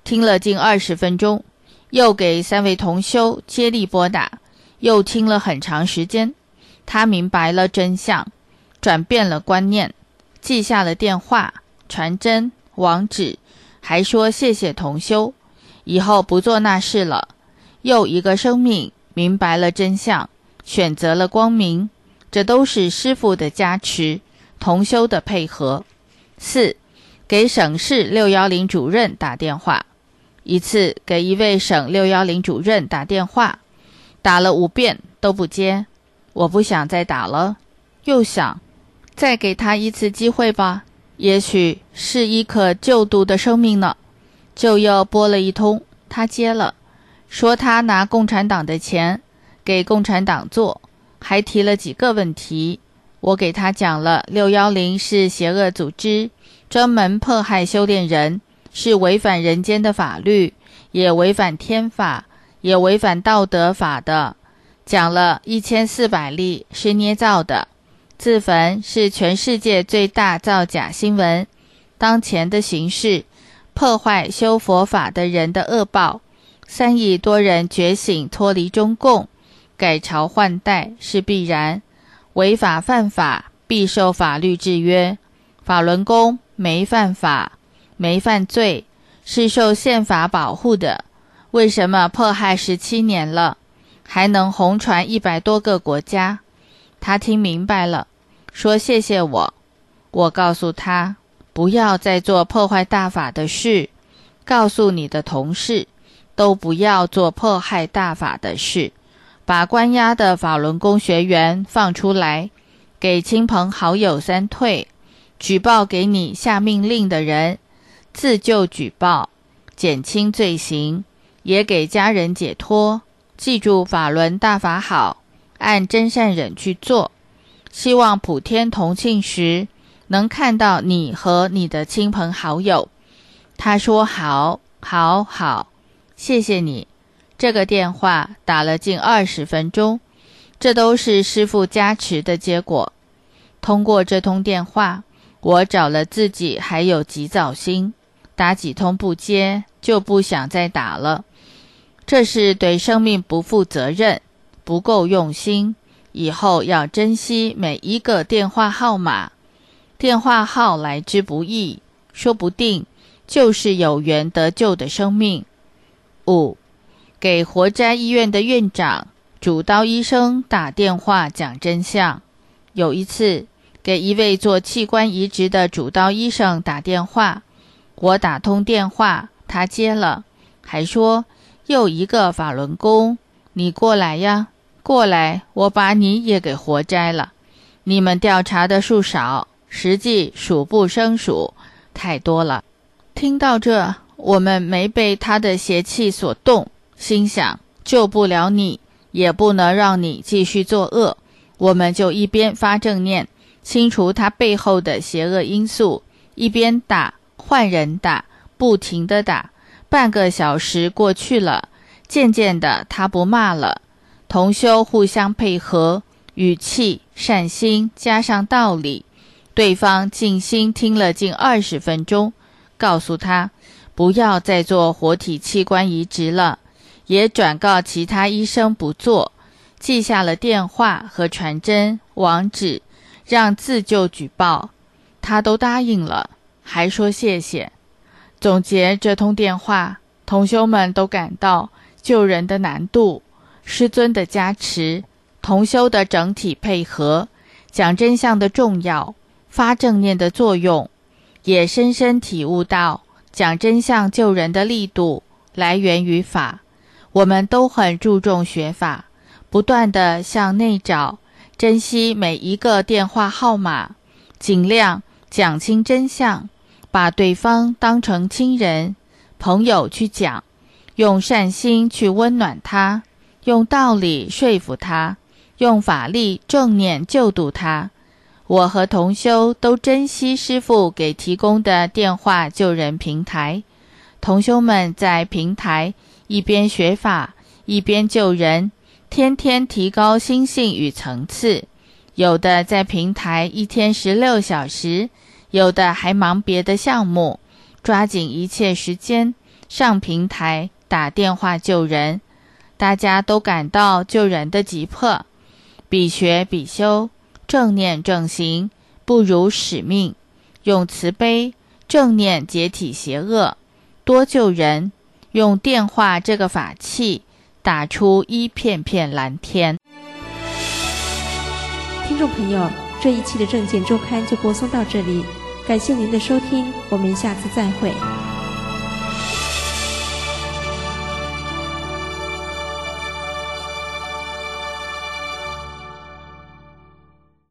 听了近二十分钟，又给三位同修接力拨打，又听了很长时间。他明白了真相，转变了观念，记下了电话、传真、网址，还说谢谢同修，以后不做那事了。又一个生命明白了真相，选择了光明，这都是师父的加持，同修的配合。四，给省市六一零主任打电话。一次给一位省六一零主任打电话，打了五遍都不接，我不想再打了，又想再给他一次机会吧，也许是一可救度的生命呢。就又拨了一通，他接了，说他拿共产党的钱给共产党做，还提了几个问题。我给他讲了六一零是邪恶组织，专门迫害修炼人，是违反人间的法律，也违反天法，也违反道德法的。讲了一千四百例是捏造的，自焚是全世界最大造假新闻，当前的形势，破坏修佛法的人的恶报，三亿多人觉醒脱离中共，改朝换代是必然，违法犯法必受法律制约。法轮功没犯法，没犯罪，是受宪法保护的，为什么迫害十七年了，还能红传一百多个国家？他听明白了，说谢谢我。我告诉他，不要再做破坏大法的事，告诉你的同事，都不要做迫害大法的事，把关押的法轮功学员放出来，给亲朋好友三退，举报给你下命令的人，自救举报，减轻罪行，也给家人解脱。记住法轮大法好，按真善忍去做。希望普天同庆时，能看到你和你的亲朋好友。他说好，好，好，谢谢你。这个电话打了近二十分钟，这都是师父加持的结果。通过这通电话，我找了自己还有急躁心，打几通不接，就不想再打了。这是对生命不负责任，不够用心，以后要珍惜每一个电话号码。电话号来之不易，说不定就是有缘得救的生命。五，给活摘医院的院长、主刀医生打电话讲真相。有一次，给一位做器官移植的主刀医生打电话，我打通电话，他接了，还说又一个法轮功，你过来呀，过来，我把你也给活摘了。你们调查的数少，实际数不胜数，太多了。听到这，我们没被他的邪气所动，心想救不了你，也不能让你继续作恶，我们就一边发正念，清除他背后的邪恶因素，一边打，换人打，不停地打。半个小时过去了，渐渐的他不骂了。同修互相配合，语气、善心加上道理，对方静心听了近二十分钟，告诉他不要再做活体器官移植了，也转告其他医生不做，记下了电话和传真、网址，让自救举报。他都答应了，还说谢谢。总结这通电话，同修们都感到救人的难度，师尊的加持，同修的整体配合，讲真相的重要，发正念的作用，也深深体悟到讲真相救人的力度来源于法。我们都很注重学法，不断地向内找，珍惜每一个电话号码，尽量讲清真相，把对方当成亲人、朋友去讲，用善心去温暖他，用道理说服他，用法力正念救度他。我和同修都珍惜师父给提供的电话救人平台，同修们在平台一边学法，一边救人，天天提高心性与层次。有的在平台一天十六小时，有的还忙别的项目，抓紧一切时间， 上平台打电话救人，大家都感到救人的急迫。比学比修，正念正行，不辱使命，用慈悲正念解体邪恶，多救人，用电话这个法器打出一片片蓝天。 听众朋友，这一期的证件周刊就播送到这里，感谢您的收听，我们下次再会。